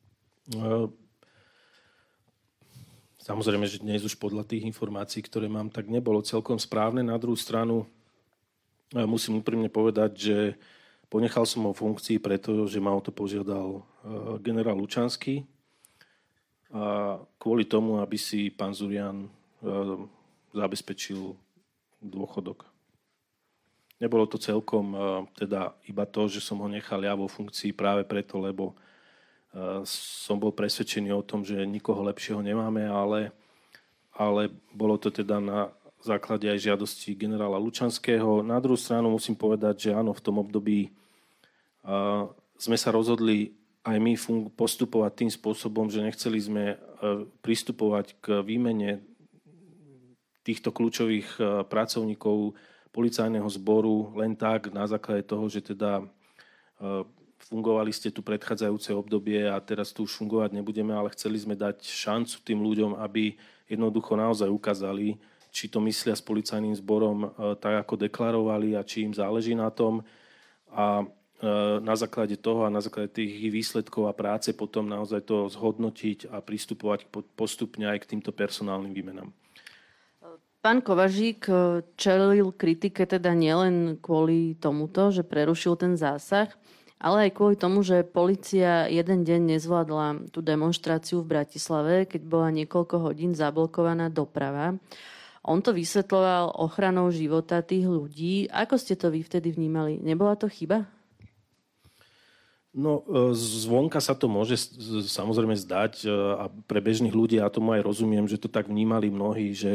Samozrejme, že dnes už podľa tých informácií, ktoré mám, tak nebolo celkom správne. Na druhú stranu musím úprimne povedať, že ponechal som ho v funkcii, pretože ma o to požiadal generál Lučanský. A kvôli tomu, aby si pán Zurian zabezpečil dôchodok. Nebolo to celkom teda iba to, že som ho nechal ja vo funkcii práve preto, lebo som bol presvedčený o tom, že nikoho lepšieho nemáme, ale, ale bolo to teda na základe aj žiadosti generála Lučanského. Na druhú stranu musím povedať, že áno, v tom období sme sa rozhodli aj my postupovať tým spôsobom, že nechceli sme pristupovať k výmene týchto kľúčových pracovníkov policajného zboru len tak na základe toho, že teda fungovali ste tu predchádzajúce obdobie a teraz tu už fungovať nebudeme, ale chceli sme dať šancu tým ľuďom, aby jednoducho naozaj ukázali, či to myslia s policajným zborom tak, ako deklarovali a či im záleží na tom. A na základe toho a na základe tých výsledkov a práce potom naozaj to zhodnotiť a pristupovať postupne aj k týmto personálnym výmenám. Pán Kovařík čelil kritike teda nielen kvôli tomuto, že prerušil ten zásah, ale aj kvôli tomu, že polícia jeden deň nezvládla tú demonštráciu v Bratislave, keď bola niekoľko hodín zablokovaná doprava. On to vysvetľoval ochranou života tých ľudí. Ako ste to vy vtedy vnímali? Nebola to chyba? No, zvonka sa to môže samozrejme zdať a pre bežných ľudí, ja tomu aj rozumiem, že to tak vnímali mnohí, že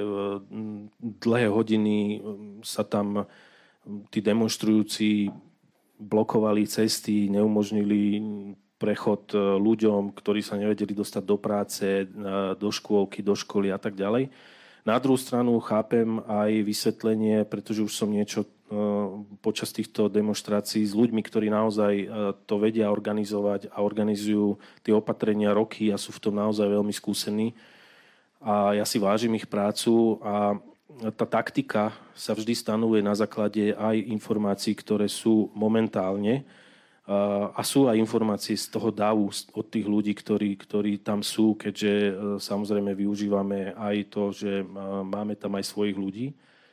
dlhé hodiny sa tam tí demonstrujúci blokovali cesty, neumožnili prechod ľuďom, ktorí sa nevedeli dostať do práce, do škôlky, do školy a tak ďalej. Na druhú stranu chápem aj vysvetlenie, pretože už som niečo počas týchto demonštrácií s ľuďmi, ktorí naozaj to vedia organizovať a organizujú tie opatrenia roky a sú v tom naozaj veľmi skúsení. A ja si vážim ich prácu a tá taktika sa vždy stanovuje na základe aj informácií, ktoré sú momentálne a sú aj informácie z toho davu od tých ľudí, ktorí, ktorí tam sú, keďže samozrejme využívame aj to, že máme tam aj svojich ľudí.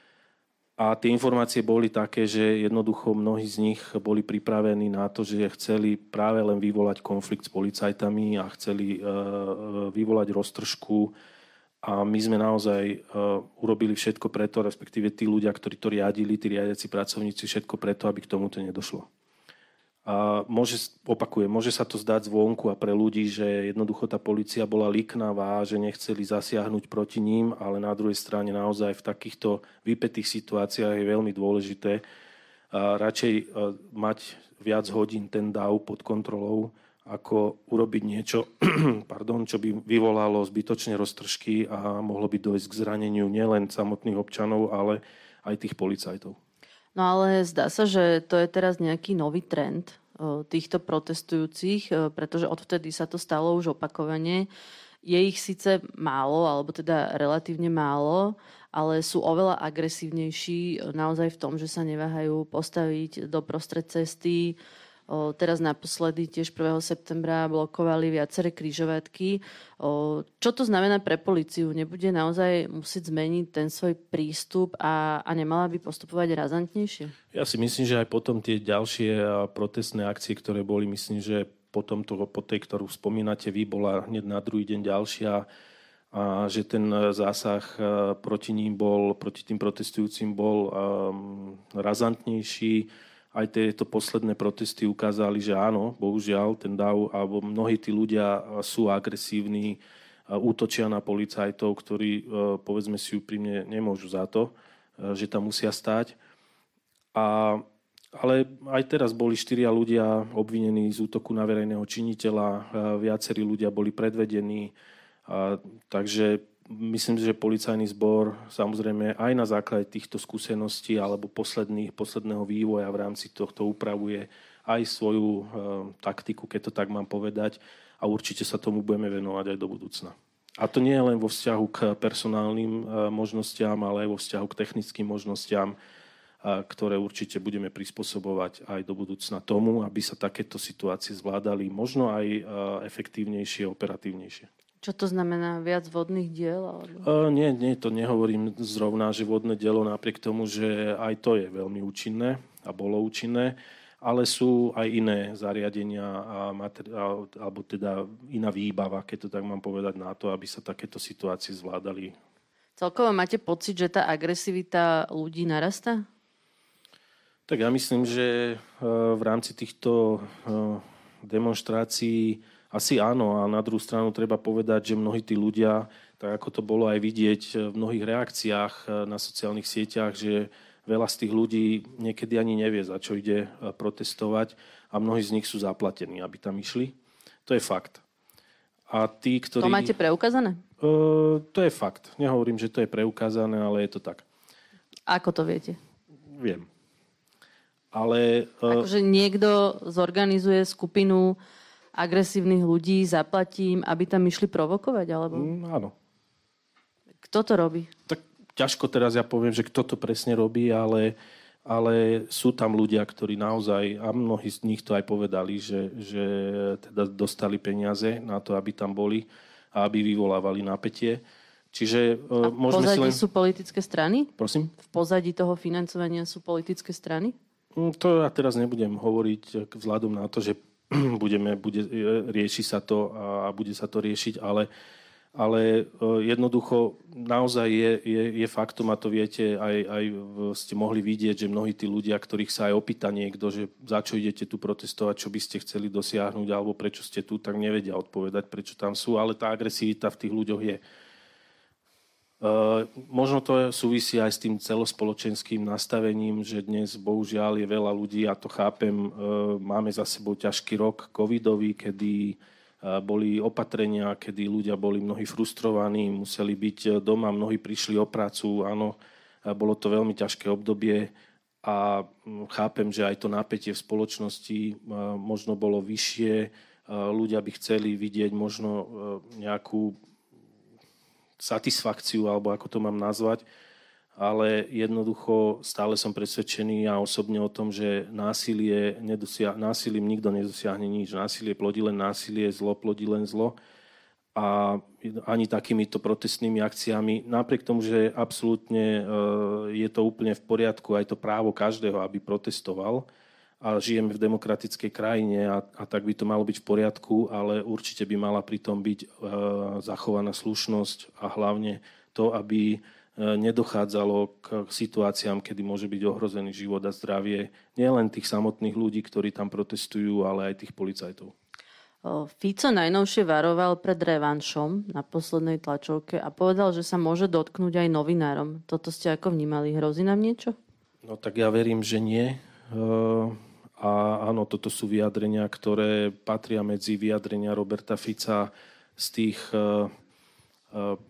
A tie informácie boli také, že jednoducho mnohí z nich boli pripravení na to, že chceli práve len vyvolať konflikt s policajtami a chceli vyvolať roztržku. A my sme naozaj urobili všetko preto, respektíve tí ľudia, ktorí to riadili, tí riadiaci pracovníci, všetko preto, aby k tomuto nedošlo. A môže, opakujem, môže sa to zdať zvonku a pre ľudí, že jednoducho tá polícia bola liknavá, že nechceli zasiahnuť proti ním, ale na druhej strane naozaj v takýchto vypätých situáciách je veľmi dôležité radšej mať viac hodín ten dav pod kontrolou, ako urobiť niečo, pardon, čo by vyvolalo zbytočné roztržky a mohlo by dojsť k zraneniu nielen samotných občanov, ale aj tých policajtov. No ale zdá sa, že to je teraz nejaký nový trend týchto protestujúcich, pretože odvtedy sa to stalo už opakovane. Je ich síce málo, alebo teda relatívne málo, ale sú oveľa agresívnejší naozaj v tom, že sa neváhajú postaviť do prostred cesty. Teraz naposledy tiež prvého septembra blokovali viaceré križovatky. Čo to znamená pre políciu? Nebude naozaj musieť zmeniť ten svoj prístup a, a nemala by postupovať razantnejšie? Ja si myslím, že aj potom tie ďalšie protestné akcie, ktoré boli, myslím, že potom to, po tej, ktorú spomínate vy, bola hneď na druhý deň ďalšia a že ten zásah proti ním bol, proti tým protestujúcim bol um, razantnejší. Aj tieto posledné protesty ukázali, že áno, bohužiaľ, ten dav, alebo mnohí tí ľudia sú agresívni, útočia na policajtov, ktorí, povedzme si úprimne, nemôžu za to, že tam musia stať. A, ale aj teraz boli štyria ľudia obvinení z útoku na verejného činiteľa, viacerí ľudia boli predvedení, a, takže myslím, že policajný zbor samozrejme aj na základe týchto skúseností alebo posledných, posledného vývoja v rámci tohto upravuje aj svoju e, taktiku, keď to tak mám povedať, a určite sa tomu budeme venovať aj do budúcna. A to nie je len vo vzťahu k personálnym e, možnostiam, ale aj vo vzťahu k technickým možnostiam. ktoré určite budeme prispôsobovať aj do budúcna tomu, aby sa takéto situácie zvládali možno aj efektívnejšie, operatívnejšie. Čo to znamená? Viac vodných diel? Alebo... Uh, nie, nie, to nehovorím zrovna, že vodné dielo, napriek tomu, že aj to je veľmi účinné a bolo účinné, ale sú aj iné zariadenia a materiál, alebo teda iná výbava, keď to tak mám povedať, na to, aby sa takéto situácie zvládali. Celkovo máte pocit, že tá agresivita ľudí narastá? Tak ja myslím, že v rámci týchto demonštrácií asi áno, a na druhú stranu treba povedať, že mnohí tí ľudia, tak ako to bolo aj vidieť v mnohých reakciách na sociálnych sieťach, že veľa z tých ľudí niekedy ani nevie, za čo ide protestovať a mnohí z nich sú zaplatení, aby tam išli. To je fakt. A tí, ktorí... To máte preukázané? Uh, to je fakt. Nehovorím, že to je preukázané, ale je to tak. Ako to viete? Viem. Ale... Uh... Akože niekto zorganizuje skupinu agresívnych ľudí, zaplatím, aby tam išli provokovať, alebo? Mm, áno. Kto to robí? Tak ťažko teraz ja poviem, že kto to presne robí, ale, ale sú tam ľudia, ktorí naozaj, a mnohí z nich to aj povedali, že, že teda dostali peniaze na to, aby tam boli a aby vyvolávali napätie. Čiže a v môžeme pozadí si len... sú politické strany? Prosím? V pozadí toho financovania sú politické strany? To ja teraz nebudem hovoriť vzhľadom na to, že budeme, bude, rieši sa to a bude sa to riešiť, ale, ale jednoducho naozaj je, je, je faktom, a to viete, aj, aj ste mohli vidieť, že mnohí tí ľudia, ktorých sa aj opýta niekto, že za čo idete tu protestovať, čo by ste chceli dosiahnuť, alebo prečo ste tu, tak nevedia odpovedať, prečo tam sú, ale tá agresivita v tých ľuďoch je. Uh, možno to súvisí aj s tým celospoločenským nastavením, že dnes bohužiaľ je veľa ľudí, ja to chápem, uh, máme za sebou ťažký rok covidový, kedy uh, boli opatrenia, kedy ľudia boli mnohí frustrovaní, museli byť doma, mnohí prišli o prácu, áno, uh, bolo to veľmi ťažké obdobie a um, chápem, že aj to napätie v spoločnosti uh, možno bolo vyššie, uh, ľudia by chceli vidieť možno uh, nejakú satisfakciu, alebo ako to mám nazvať, ale jednoducho stále som presvedčený a osobne o tom, že násilie nedosia- násilím nikto nedosiahne nič. Násilie plodí len násilie, zlo plodí len zlo a ani takýmito protestnými akciami, napriek tomu, že absolútne je to úplne v poriadku, aj to právo každého, aby protestoval, a žijeme v demokratickej krajine a, a tak by to malo byť v poriadku, ale určite by mala pritom byť e, zachovaná slušnosť a hlavne to, aby e, nedochádzalo k situáciám, kedy môže byť ohrozený život a zdravie nielen tých samotných ľudí, ktorí tam protestujú, ale aj tých policajtov. Fico najnovšie varoval pred revanšom na poslednej tlačovke a povedal, že sa môže dotknúť aj novinárom. Toto ste ako vnímali? Hrozí nám niečo? No tak ja verím, že nie. E, A áno, toto sú vyjadrenia, ktoré patria medzi vyjadrenia Roberta Fica z tých uh, uh,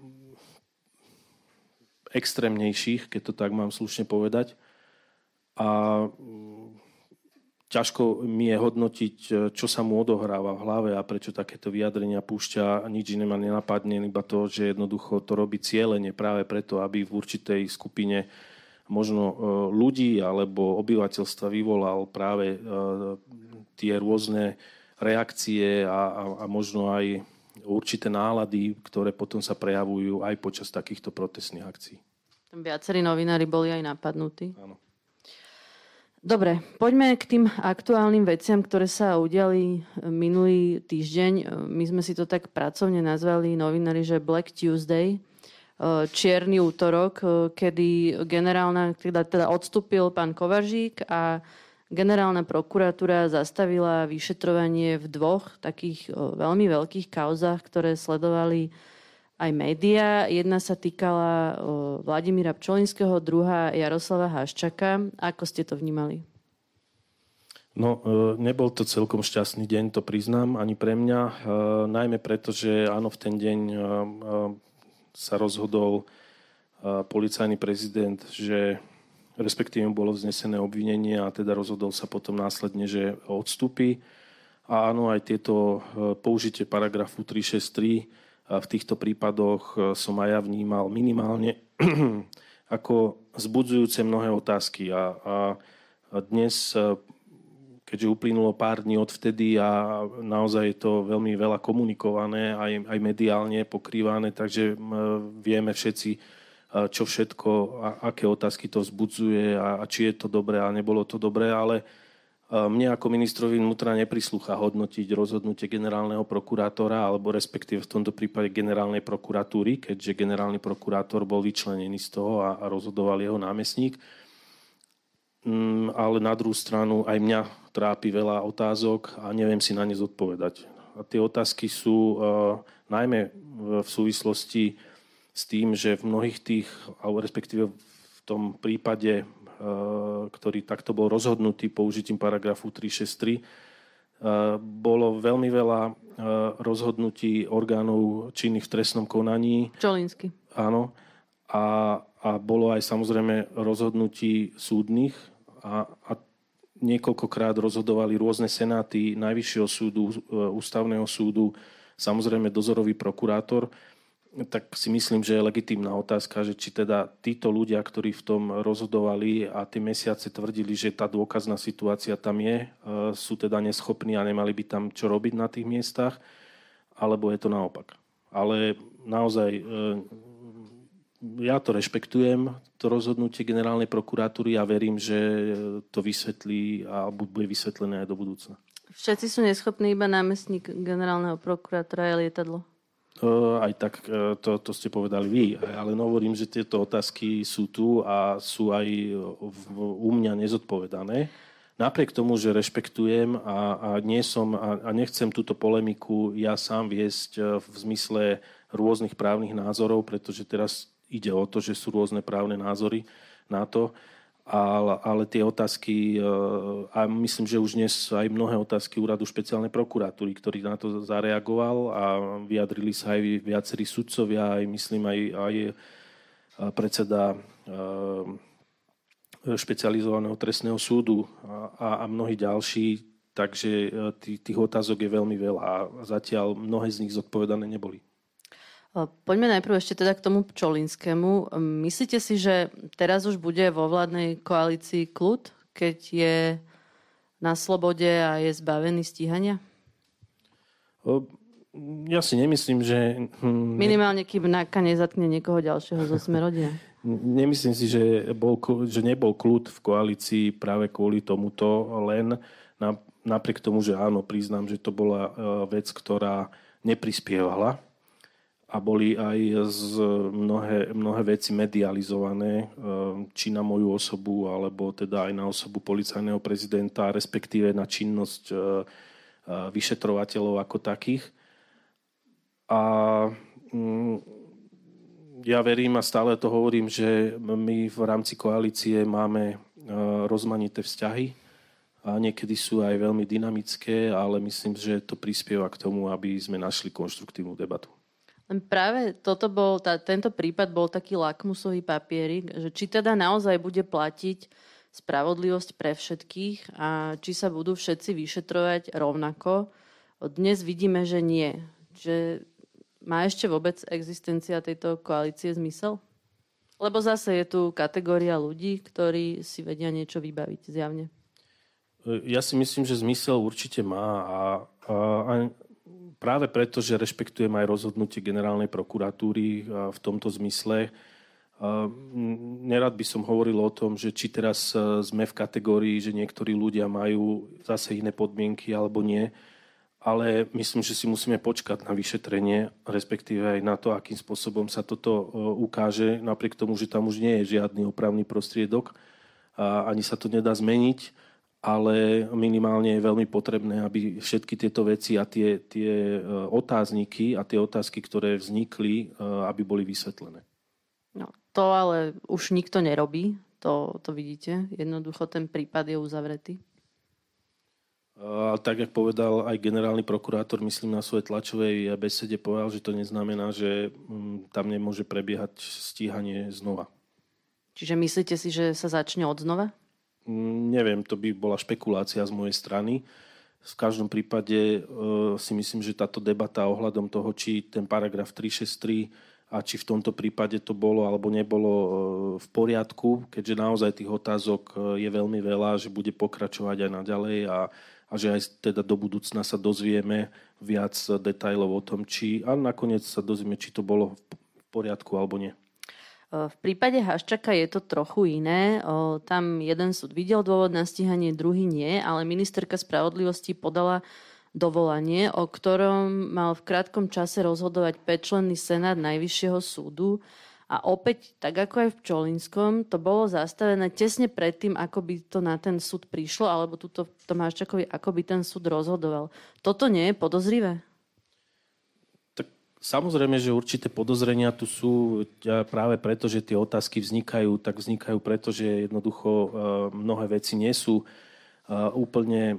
extrémnejších, keď to tak mám slušne povedať. A um, ťažko mi je hodnotiť, čo sa mu odohráva v hlave a prečo takéto vyjadrenia púšťa. Nič iné ma nenapadne, iba to, že jednoducho to robí cielene práve preto, aby v určitej skupine možno ľudí alebo obyvateľstva vyvolal práve tie rôzne reakcie a, a, a možno aj určité nálady, ktoré potom sa prejavujú aj počas takýchto protestných akcií. Viacerí novinári boli aj napadnutí. Áno. Dobre, poďme k tým aktuálnym veciam, ktoré sa udiali minulý týždeň. My sme si to tak pracovne nazvali novinári, že Black Tuesday, čierny útorok, kedy generálna, teda, teda odstúpil pán Kovařík a generálna prokuratúra zastavila vyšetrovanie v dvoch takých veľmi veľkých kauzách, ktoré sledovali aj médiá. Jedna sa týkala Vladimíra Pčolinského, druhá Jaroslava Haščaka. Ako ste to vnímali? No, nebol to celkom šťastný deň, to priznám, ani pre mňa. Najmä preto, že áno, v ten deň sa rozhodol policajný prezident, že respektíve bolo vznesené obvinenie a teda rozhodol sa potom následne, že odstúpi. A áno, aj tieto použitie paragrafu tri šesť tri v týchto prípadoch som aj ja vnímal minimálne ako vzbudzujúce mnohé otázky. A, a dnes, keďže uplynulo pár dní odvtedy a naozaj je to veľmi veľa komunikované, aj, aj mediálne pokrývané, takže vieme všetci, čo všetko, a aké otázky to vzbudzuje a, a či je to dobré a nebolo to dobré, ale mne ako ministrovi vnútra neprislúcha hodnotiť rozhodnutie generálneho prokurátora alebo respektíve v tomto prípade generálnej prokuratúry, keďže generálny prokurátor bol vyčlenený z toho a, a rozhodoval jeho námestník. Mm, ale na druhú stranu aj mňa trápi veľa otázok a neviem si na ne zodpovedať. A tie otázky sú uh, najmä v súvislosti s tým, že v mnohých tých, alebo respektíve v tom prípade, ktorý takto bol rozhodnutý použitím paragrafu tri šesť tri, bolo veľmi veľa rozhodnutí orgánov činných v trestnom konaní. Čolínsky. Áno. A, a bolo aj samozrejme rozhodnutí súdnych a, a niekoľkokrát rozhodovali rôzne senáty Najvyššieho súdu, Ústavného súdu, samozrejme dozorový prokurátor. Tak si myslím, že je legitímna otázka, že či teda títo ľudia, ktorí v tom rozhodovali a tie mesiace tvrdili, že tá dôkazná situácia tam je, sú teda neschopní a nemali by tam čo robiť na tých miestach, alebo je to naopak. Ale naozaj ja to rešpektujem, to rozhodnutie generálnej prokuratúry a verím, že to vysvetlí a bude vysvetlené aj do budúcna. Všetci sú neschopní, iba námestník generálneho prokurátora je lietadlo. Aj tak to, to ste povedali vy, ale hovorím, že tieto otázky sú tu a sú aj u mňa nezodpovedané. Napriek tomu, že rešpektujem a, a, nie som, a, a nechcem túto polemiku ja sám viesť v zmysle rôznych právnych názorov, pretože teraz ide o to, že sú rôzne právne názory na to, ale, ale tie otázky, a myslím, že už dnes aj mnohé otázky úradu špeciálnej prokuratúry, ktorý na to zareagoval a vyjadrili sa aj viacerí sudcovia, aj myslím aj, aj predseda špecializovaného trestného súdu a, a mnohí ďalší, takže tých, tých otázok je veľmi veľa a zatiaľ mnohé z nich zodpovedané neboli. Poďme najprv ešte teda k tomu Pčolínskému. Myslíte si, že teraz už bude vo vládnej koalícii kľud, keď je na slobode a je zbavený stíhania? Ja si nemyslím, že... Minimálne, kým Náka nezatkne niekoho ďalšieho zo Smer-rodina. Nemyslím si, že, bol, že nebol kľud v koalícii práve kvôli tomuto, len napriek tomu, že áno, priznám, že to bola vec, ktorá neprispievala a boli aj z mnohé, mnohé veci medializované, či na moju osobu, alebo teda aj na osobu policajného prezidenta, respektíve na činnosť vyšetrovateľov ako takých. A ja verím a stále to hovorím, že my v rámci koalície máme rozmanité vzťahy a niekedy sú aj veľmi dynamické, ale myslím, že to prispieva k tomu, aby sme našli konštruktívnu debatu. Práve toto bol, tá, tento prípad bol taký lakmusový papierik, že či teda naozaj bude platiť spravodlivosť pre všetkých a či sa budú všetci vyšetrovať rovnako. Dnes vidíme, že nie. Že má ešte vôbec existencia tejto koalície zmysel? Lebo zase je tu kategória ľudí, ktorí si vedia niečo vybaviť zjavne. Ja si myslím, že zmysel určite má a, a, a práve preto, že rešpektujem aj rozhodnutie generálnej prokuratúry v tomto zmysle. Nerad by som hovoril o tom, že či teraz sme v kategórii, že niektorí ľudia majú zase iné podmienky alebo nie, ale myslím, že si musíme počkať na vyšetrenie, respektíve aj na to, akým spôsobom sa toto ukáže, napriek tomu, že tam už nie je žiadny opravný prostriedok a ani sa to nedá zmeniť, ale minimálne je veľmi potrebné, aby všetky tieto veci a tie, tie otázniky a tie otázky, ktoré vznikli, aby boli vysvetlené. No, to ale už nikto nerobí, to, to vidíte. Jednoducho ten prípad je uzavretý. A tak, jak povedal aj generálny prokurátor, myslím na svojej tlačovej besede, povedal, že to neznamená, že tam nemôže prebiehať stíhanie znova. Čiže myslíte si, že sa začne od znova? Neviem, to by bola špekulácia z mojej strany. V každom prípade e, si myslím, že táto debata ohľadom toho, či ten paragraf tri šesť tri a či v tomto prípade to bolo alebo nebolo v poriadku, keďže naozaj tých otázok je veľmi veľa, že bude pokračovať aj naďalej a, a že aj teda do budúcna sa dozvieme viac detailov o tom, či a nakoniec sa dozvieme, či to bolo v poriadku alebo nie. V prípade Haščaka je to trochu iné. Tam jeden súd videl dôvod na stíhanie, druhý nie, ale ministerka spravodlivosti podala dovolanie, o ktorom mal v krátkom čase rozhodovať päťčlenný senát Najvyššieho súdu. A opäť, tak ako aj v Pčolinskom, to bolo zastavené tesne predtým, ako by to na ten súd prišlo, alebo tuto v tom Haščakovi, ako by ten súd rozhodoval. Toto nie je podozrivé? Tak samozrejme, že určité podozrenia tu sú práve preto, že tie otázky vznikajú, tak vznikajú preto, že jednoducho mnohé veci nie sú úplne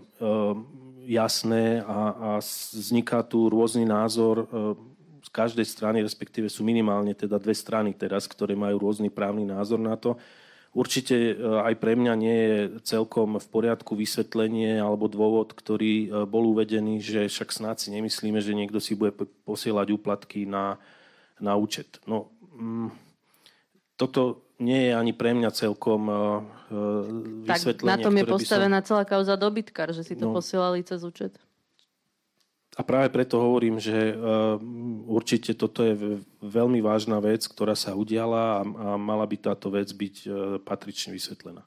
jasné a, a vzniká tu rôzny názor z každej strany, respektíve sú minimálne teda dve strany teraz, ktoré majú rôzny právny názor na to. Určite aj pre mňa nie je celkom v poriadku vysvetlenie alebo dôvod, ktorý bol uvedený, že však snáď si nemyslíme, že niekto si bude posielať úplatky na, na účet. No, mm, toto nie je ani pre mňa celkom uh, vysvetlenie. Tak na tom je postavená som... celá kauza dobytkár, že si to no. posielali cez účet. A práve preto hovorím, že uh, určite toto je veľmi vážna vec, ktorá sa udiala a, a mala by táto vec byť uh, patrične vysvetlená.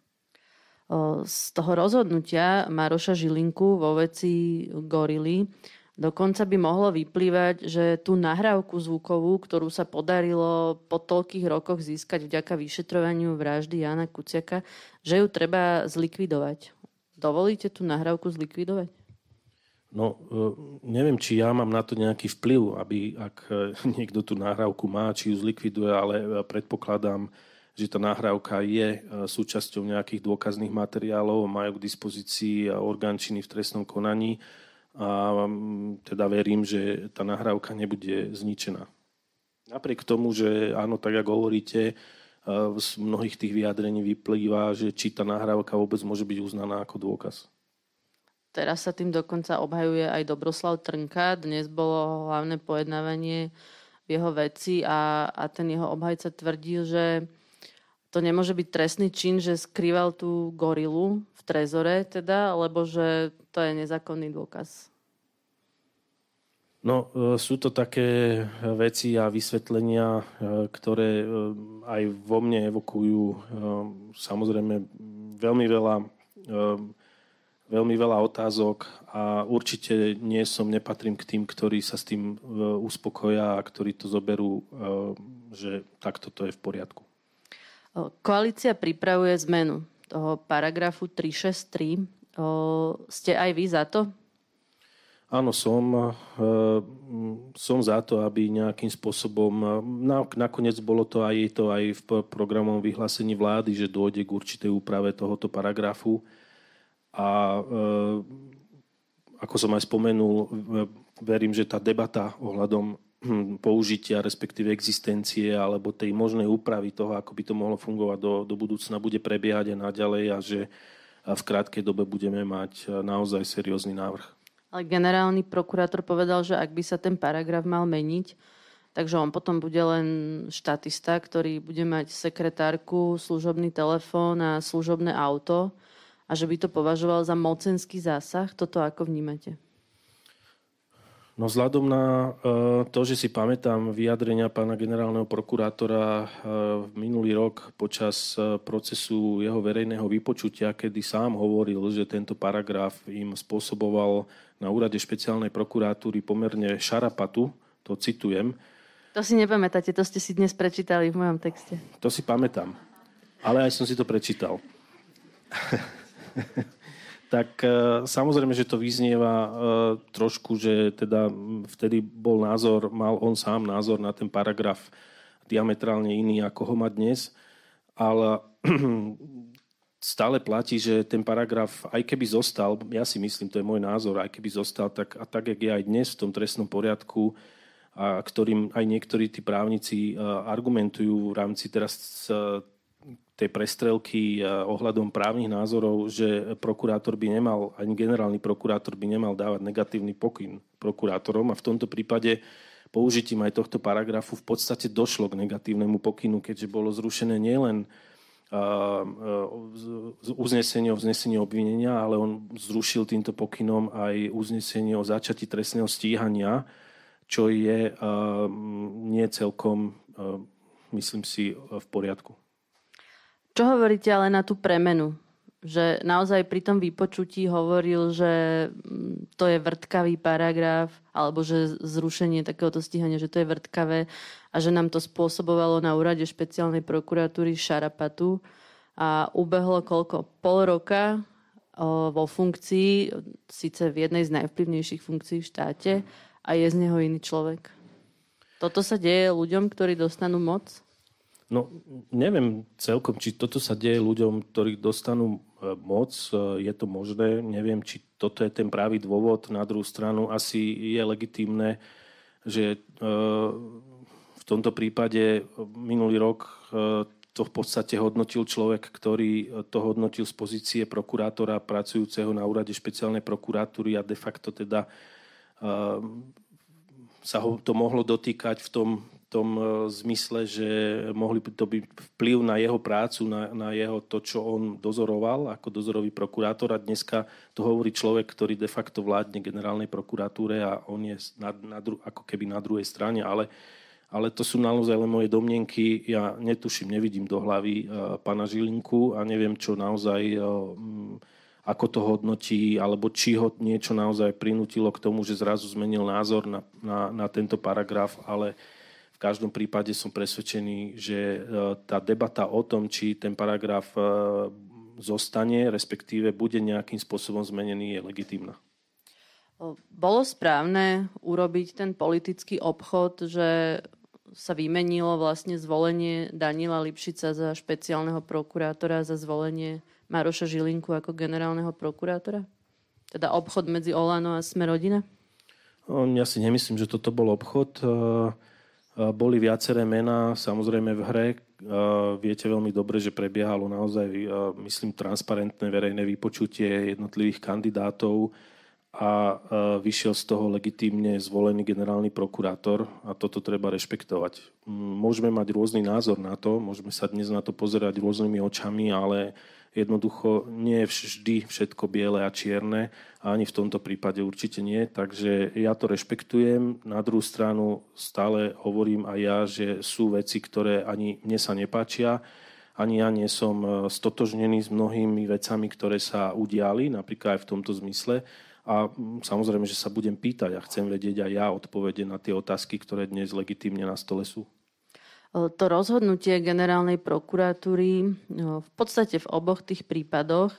Z toho rozhodnutia Maroša Žilinku vo veci Gorily dokonca by mohlo vyplývať, že tú nahrávku zvukovú, ktorú sa podarilo po toľkých rokoch získať vďaka vyšetrovaniu vraždy Jána Kuciaka, že ju treba zlikvidovať. Dovolíte tú nahrávku zlikvidovať? No, neviem, či ja mám na to nejaký vplyv, aby ak niekto tú nahrávku má, či ju zlikviduje, ale predpokladám, že tá nahrávka je súčasťou nejakých dôkazných materiálov, majú k dispozícii orgán činný v trestnom konaní a teda verím, že tá nahrávka nebude zničená. Napriek tomu, že áno, tak ako hovoríte, z mnohých tých vyjadrení vyplýva, že či tá nahrávka vôbec môže byť uznaná ako dôkaz. Teraz sa tým dokonca obhajuje aj Dobroslav Trnka. Dnes bolo hlavné pojednávanie v jeho veci a, a ten jeho obhajca tvrdil, že to nemôže byť trestný čin, že skrýval tú gorilu v trezore, teda, lebo že to je nezákonný dôkaz. No, sú to také veci a vysvetlenia, ktoré aj vo mne evokujú samozrejme veľmi veľa, veľmi veľa otázok a určite nie som, nepatrím k tým, ktorí sa s tým uspokoja a ktorí to zoberú, že takto to je v poriadku. Koalícia pripravuje zmenu toho paragrafu tri šesť tri. Ste aj vy za to? Áno, som, som za to, aby nejakým spôsobom, nakoniec bolo to aj, to aj v programovom vyhlásení vlády, že dôjde k určitej úprave tohoto paragrafu. A ako som aj spomenul, verím, že tá debata ohľadom použitia, respektíve existencie alebo tej možnej úpravy toho, ako by to mohlo fungovať do, do budúcna, bude prebiehať aj naďalej a že v krátkej dobe budeme mať naozaj seriózny návrh. Ale generálny prokurátor povedal, že ak by sa ten paragraf mal meniť, takže on potom bude len štatista, ktorý bude mať sekretárku, služobný telefón a služobné auto a že by to považoval za mocenský zásah. Toto ako vnímate? No vzhľadom na uh, to, že si pamätám vyjadrenia pána generálneho prokurátora uh, minulý rok počas uh, procesu jeho verejného vypočutia, kedy sám hovoril, že tento paragraf im spôsoboval na úrade špeciálnej prokuratúry pomerne šarapatu, to citujem. To si nepamätáte, to ste si dnes prečítali v mojom texte. To si pamätám, ale aj som si to prečítal. Tak samozrejme, že to vyznieva trošku, že teda vtedy bol názor, mal on sám názor na ten paragraf diametrálne iný, ako ho má dnes, ale stále platí, že ten paragraf, aj keby zostal, ja si myslím, to je môj názor, aj keby zostal, tak, a tak, jak je aj dnes v tom trestnom poriadku, a ktorým aj niektorí tí právnici argumentujú v rámci teraz tej prestrelky ohľadom právnych názorov, že prokurátor by nemal, ani generálny prokurátor by nemal dávať negatívny pokyn prokurátorom a v tomto prípade použitím aj tohto paragrafu v podstate došlo k negatívnemu pokynu, keďže bolo zrušené nielen uznesenie o vznesení obvinenia, ale on zrušil týmto pokynom aj uznesenie o začatí trestného stíhania, čo je nie celkom, myslím si, v poriadku. Čo hovoríte ale na tú premenu? Že naozaj pri tom vypočutí hovoril, že to je vrtkavý paragraf, alebo že zrušenie takéhoto stíhania, že to je vrtkavé a že nám to spôsobovalo na úrade špeciálnej prokuratúry šarapatu. A ubehlo koľko? Pol roka o, vo funkcii, síce v jednej z najvplyvnejších funkcií v štáte, a je z neho iný človek. Toto sa deje ľuďom, ktorí dostanú moc? No, neviem celkom, či toto sa deje ľuďom, ktorí dostanú moc. Je to možné. Neviem, či toto je ten pravý dôvod. Na druhú stranu asi je legitímne, že v tomto prípade minulý rok to v podstate hodnotil človek, ktorý to hodnotil z pozície prokurátora pracujúceho na úrade špeciálnej prokuratúry a de facto teda sa ho to mohlo dotýkať v tom, tom zmysle, že mohli by to byť vplyv na jeho prácu, na, na jeho to, čo on dozoroval ako dozorový prokurátor. A dneska to hovorí človek, ktorý de facto vládne generálnej prokuratúre a on je na, na dru, ako keby na druhej strane. Ale, ale to sú naozaj len moje domnienky. Ja netuším, nevidím do hlavy uh, pána Žilinku a neviem, čo naozaj... Uh, ako to hodnotí, alebo či ho niečo naozaj prinútilo k tomu, že zrazu zmenil názor na, na, na tento paragraf, ale v každom prípade som presvedčený, že tá debata o tom, či ten paragraf zostane, respektíve bude nejakým spôsobom zmenený, je legitímna. Bolo správne urobiť ten politický obchod, že sa vymenilo vlastne zvolenie Daniela Lipšica za špeciálneho prokurátora, za zvolenie Maroša Žilinku ako generálneho prokurátora? Teda obchod medzi Olano a Sme rodina? Ja si nemyslím, že toto bol obchod. Boli viaceré mená, samozrejme v hre. Viete veľmi dobre, že prebiehalo naozaj, myslím, transparentné verejné vypočutie jednotlivých kandidátov a vyšiel z toho legitímne zvolený generálny prokurátor a toto treba rešpektovať. Môžeme mať rôzny názor na to, môžeme sa dnes na to pozerať rôznymi očami, ale jednoducho nie je vždy všetko biele a čierne a ani v tomto prípade určite nie. Takže ja to rešpektujem. Na druhú stranu stále hovorím aj ja, že sú veci, ktoré ani mne sa nepáčia. Ani ja nie som stotožnený s mnohými vecami, ktoré sa udiali, napríklad aj v tomto zmysle. A samozrejme, že sa budem pýtať a chcem vedieť aj ja odpovede na tie otázky, ktoré dnes legitímne na stole sú. To rozhodnutie generálnej prokuratúry v podstate v oboch tých prípadoch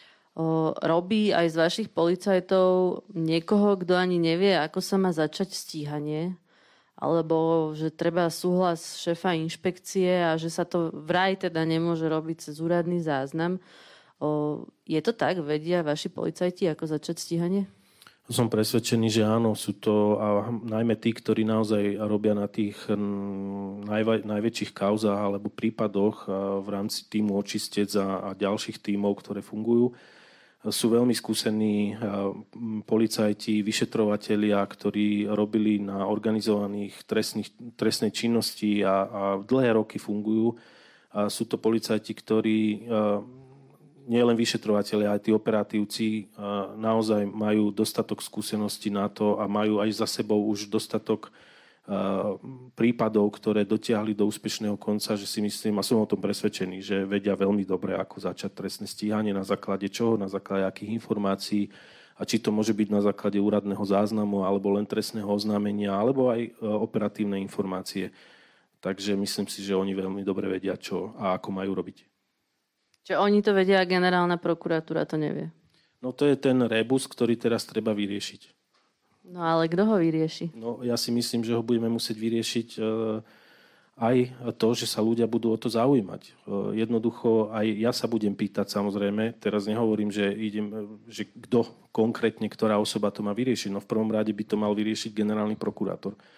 robí aj z vašich policajtov niekoho, kto ani nevie, ako sa má začať stíhanie, alebo že treba súhlas šéfa inšpekcie a že sa to vraj teda nemôže robiť cez úradný záznam. Je to tak? Vedia vaši policajti, ako začať stíhanie? Som presvedčený, že áno, sú to a najmä tí, ktorí naozaj robia na tých najva, najväčších kauzách alebo prípadoch v rámci týmu Očistec a, a ďalších tímov, ktoré fungujú. Sú veľmi skúsení policajti, vyšetrovatelia, ktorí robili na organizovaných trestných, trestnej činnosti a, a dlhé roky fungujú. A sú to policajti, ktorí... nie len vyšetrovatelia, aj tí operatívci naozaj majú dostatok skúseností na to a majú aj za sebou už dostatok prípadov, ktoré dotiahli do úspešného konca, že si myslím, a som o tom presvedčený, že vedia veľmi dobre, ako začať trestné stíhanie, na základe čoho, na základe akých informácií a či to môže byť na základe úradného záznamu alebo len trestného oznámenia, alebo aj operatívne informácie. Takže myslím si, že oni veľmi dobre vedia, čo a ako majú robiť. Čiže oni to vedia a generálna prokuratúra to nevie. No to je ten rebus, ktorý teraz treba vyriešiť. No ale kto ho vyrieši? No ja si myslím, že ho budeme musieť vyriešiť e, aj to, že sa ľudia budú o to zaujímať. E, jednoducho aj ja sa budem pýtať, samozrejme. Teraz nehovorím, že idem, že kto konkrétne, ktorá osoba to má vyriešiť. No v prvom rade by to mal vyriešiť generálny prokurátor.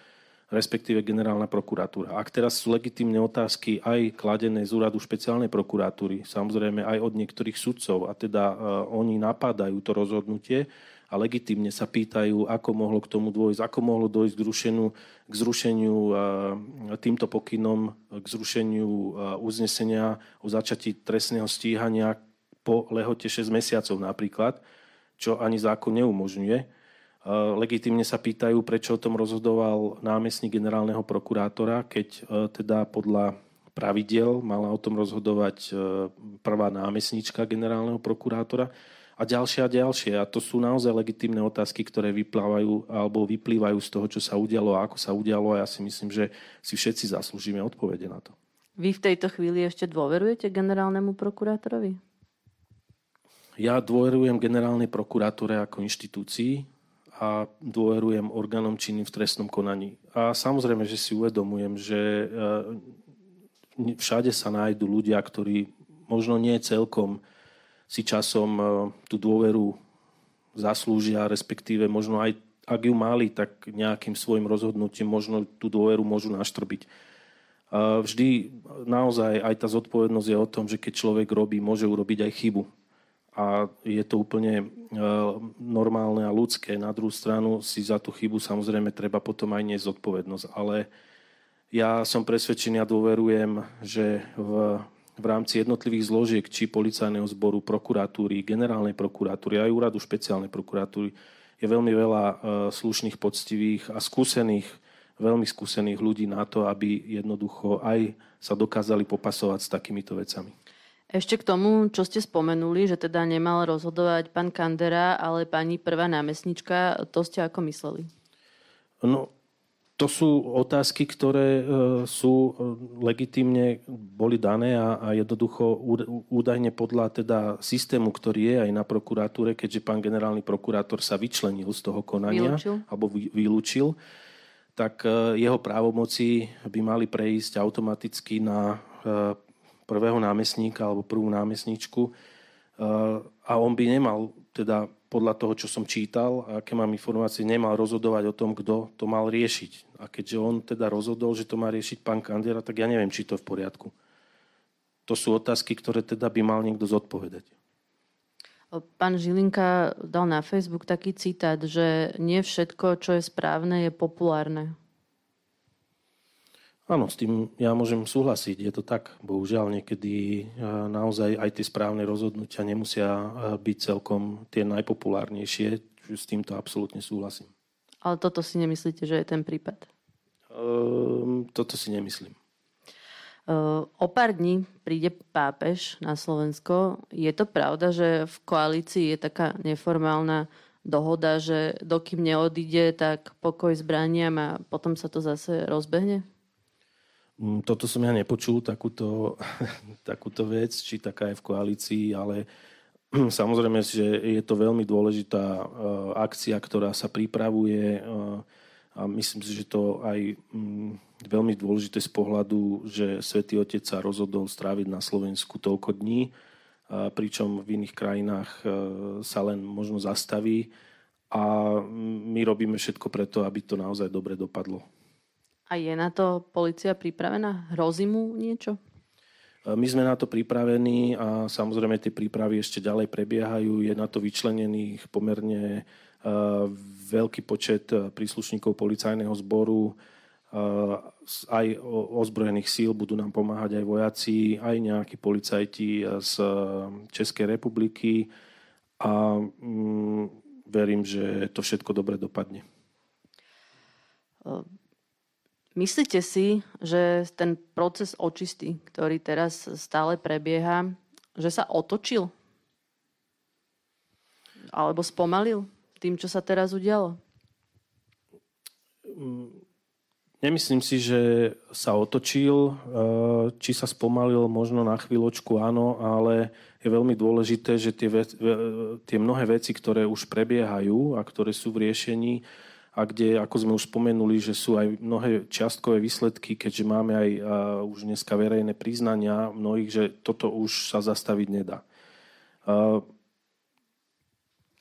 respektíve generálna prokuratúra. Ak teraz sú legitímne otázky aj kladené z úradu špeciálnej prokuratúry, samozrejme aj od niektorých sudcov, a teda uh, oni napádajú to rozhodnutie a legitímne sa pýtajú, ako mohlo k tomu dôjsť, ako mohlo dôjsť k zrušeniu, k zrušeniu uh, týmto pokynom, k zrušeniu uh, uznesenia o začatí trestného stíhania po lehote šesť mesiacov napríklad, čo ani zákon neumožňuje. Legitímne sa pýtajú, prečo o tom rozhodoval námestník generálneho prokurátora, keď teda podľa pravidiel mala o tom rozhodovať prvá námestníčka generálneho prokurátora a ďalšie a ďalšie. A to sú naozaj legitímne otázky, ktoré vyplávajú alebo vyplývajú z toho, čo sa udialo a ako sa udialo. A ja si myslím, že si všetci zaslúžime odpovede na to. Vy v tejto chvíli ešte dôverujete generálnemu prokurátorovi? Ja dôverujem generálnej prokuratúre ako inštitúcii a dôverujem orgánom činným v trestnom konaní. A samozrejme, že si uvedomujem, že všade sa nájdú ľudia, ktorí možno nie celkom si časom tú dôveru zaslúžia, respektíve možno aj ak ju mali, tak nejakým svojim rozhodnutím možno tú dôveru môžu naštrbiť. Vždy naozaj aj tá zodpovednosť je o tom, že keď človek robí, môže urobiť aj chybu. A je to úplne normálne a ľudské. Na druhú stranu si za tú chybu samozrejme treba potom aj niesť zodpovednosť. Ale ja som presvedčený a dôverujem, že v, v rámci jednotlivých zložiek či policajného zboru, prokuratúry, generálnej prokuratúry, aj úradu špeciálnej prokuratúry je veľmi veľa slušných, poctivých a skúsených, veľmi skúsených ľudí na to, aby jednoducho aj sa dokázali popasovať s takýmito vecami. Ešte k tomu, čo ste spomenuli, že teda nemal rozhodovať pán Kandera, ale pani prvá námestnička, to ste ako mysleli? No, to sú otázky, ktoré sú legitímne boli dané a, a jednoducho údajne podľa teda systému, ktorý je aj na prokuratúre, keďže pán generálny prokurátor sa vyčlenil z toho konania, vylúčil. alebo vylúčil, tak jeho právomoci by mali prejsť automaticky na prvého námestníka alebo prvú námestníčku a on by nemal, teda podľa toho, čo som čítal a aké mám informácie, nemal rozhodovať o tom, kto to mal riešiť. A keďže on teda rozhodol, že to má riešiť pán Kandera, tak ja neviem, či to je v poriadku. To sú otázky, ktoré teda by mal niekto zodpovedať. Pán Žilinka dal na Facebook taký citát, že nie všetko, čo je správne, je populárne. Áno, s tým ja môžem súhlasiť. Je to tak. Bohužiaľ, niekedy naozaj aj tie správne rozhodnutia nemusia byť celkom tie najpopulárnejšie. S týmto absolútne súhlasím. Ale toto si nemyslíte, že je ten prípad? Um, toto si nemyslím. Uh, o pár dní príde pápež na Slovensko. Je to pravda, že v koalícii je taká neformálna dohoda, že dokým neodíde, tak pokoj zbraniam a potom sa to zase rozbehne? Toto som ja nepočul, takúto, takúto vec, či taká je v koalícii, ale samozrejme, že je to veľmi dôležitá uh, akcia, ktorá sa pripravuje uh, a myslím si, že to aj um, veľmi dôležité z pohľadu, že Svätý Otec sa rozhodol stráviť na Slovensku toľko dní, uh, pričom v iných krajinách uh, sa len možno zastaví a my robíme všetko preto, aby to naozaj dobre dopadlo. A je na to polícia pripravená? Hrozí mu niečo? My sme na to pripravení a samozrejme tie prípravy ešte ďalej prebiehajú. Je na to vyčlenených pomerne veľký počet príslušníkov policajného zboru, aj ozbrojených síl, budú nám pomáhať aj vojaci, aj nejakí policajti z Českej republiky a verím, že to všetko dobre dopadne. Myslíte si, že ten proces očisty, ktorý teraz stále prebieha, že sa otočil? Alebo spomalil tým, čo sa teraz udialo? Nemyslím si, že sa otočil. Či sa spomalil, možno na chvíľočku áno, ale je veľmi dôležité, že tie, vec, tie mnohé veci, ktoré už prebiehajú a ktoré sú v riešení, a kde, ako sme už spomenuli, že sú aj mnohé čiastkové výsledky, keďže máme aj uh, už dneska verejné priznania mnohých, že toto už sa zastaviť nedá. Uh,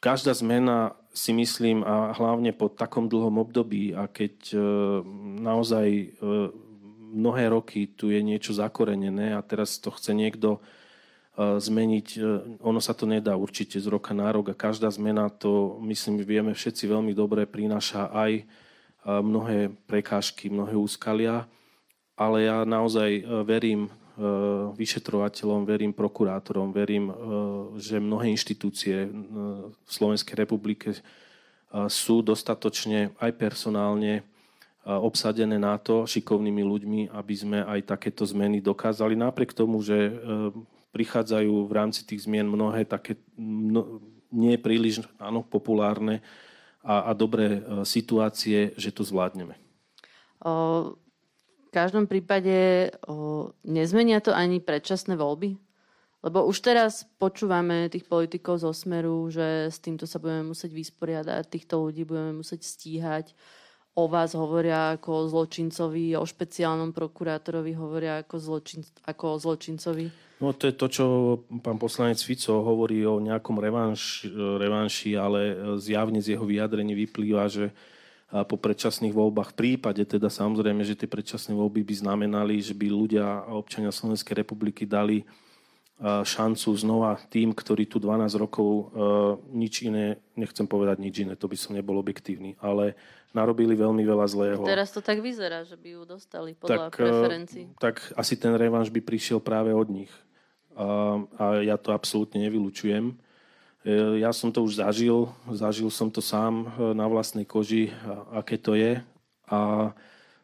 každá zmena, si myslím, a hlavne po takom dlhom období, a keď naozaj mnohé roky tu je niečo zakorenené a teraz to chce niekto zmeniť, ono sa to nedá určite z roka na rok a každá zmena, to myslím, vieme všetci veľmi dobre, prináša aj mnohé prekážky, mnohé úskalia, ale ja naozaj verím vyšetrovateľom, verím prokurátorom, verím, že mnohé inštitúcie v Slovenskej republike sú dostatočne aj personálne obsadené na to šikovnými ľuďmi, aby sme aj takéto zmeny dokázali. Napriek tomu, že prichádzajú v rámci tých zmien mnohé také no, nie príliš áno, populárne a, a dobré situácie, že to zvládneme. O, v každom prípade o, nezmenia to ani predčasné voľby? Lebo už teraz počúvame tých politikov zo Smeru, že s týmto sa budeme musieť vysporiadať, týchto ľudí budeme musieť stíhať. O vás hovoria ako o zločincovi, o špeciálnom prokurátorovi hovoria ako, zločin, ako o zločincovi. No to je to, čo pán poslanec Fico hovorí o nejakom revanš, revanši, ale zjavne z jeho vyjadrení vyplýva, že po predčasných voľbách, v prípade teda samozrejme, že tie predčasné voľby by znamenali, že by ľudia a občania Slovenskej republiky dali šancu znova tým, ktorí tu dvanásť rokov nič iné, nechcem povedať nič iné, to by som nebol objektívny, ale narobili veľmi veľa zlého. Teraz to tak vyzerá, že by ju dostali podľa tak, preferencií. Tak asi ten revanš by prišiel práve od nich. A, a ja to absolútne nevylučujem. Ja som to už zažil, zažil som to sám na vlastnej koži, aké to je. A,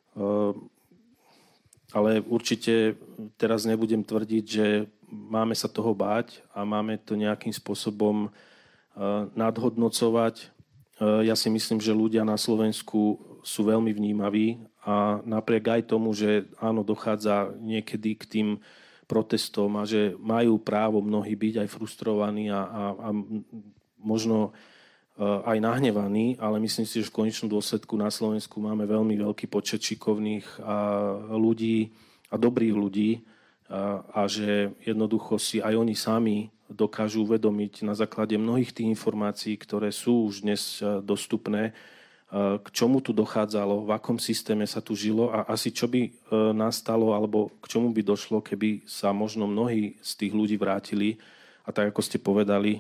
ale určite teraz nebudem tvrdiť, že máme sa toho báť a máme to nejakým spôsobom nadhodnocovať. Ja si myslím, že ľudia na Slovensku sú veľmi vnímaví a napriek aj tomu, že áno, dochádza niekedy k tým protestom a že majú právo mnohí byť aj frustrovaní a, a, a možno aj nahnevaní, ale myslím si, že v konečnom dôsledku na Slovensku máme veľmi veľký počet šikovných ľudí a dobrých ľudí a, a že jednoducho si aj oni sami dokážu uvedomiť na základe mnohých tých informácií, ktoré sú už dnes dostupné, k čomu tu dochádzalo, v akom systéme sa tu žilo a asi čo by nastalo alebo k čomu by došlo, keby sa možno mnohí z tých ľudí vrátili a tak, ako ste povedali,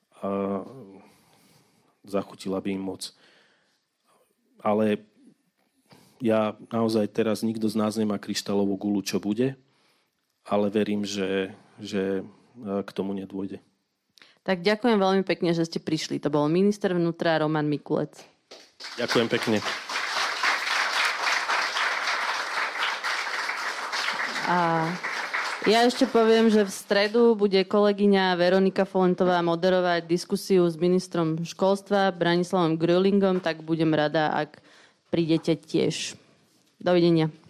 zachutila by im moc. Ale ja naozaj teraz nikto z nás nemá kryštálovú guľu, čo bude, ale verím, že, že k tomu nedôjde. Tak ďakujem veľmi pekne, že ste prišli. To bol minister vnútra Roman Mikulec. Ďakujem pekne. A ja ešte poviem, že v stredu bude kolegyňa Veronika Folentová moderovať diskusiu s ministrom školstva Branislavom Grölingom, tak budem rada, ak prídete tiež. Dovidenia.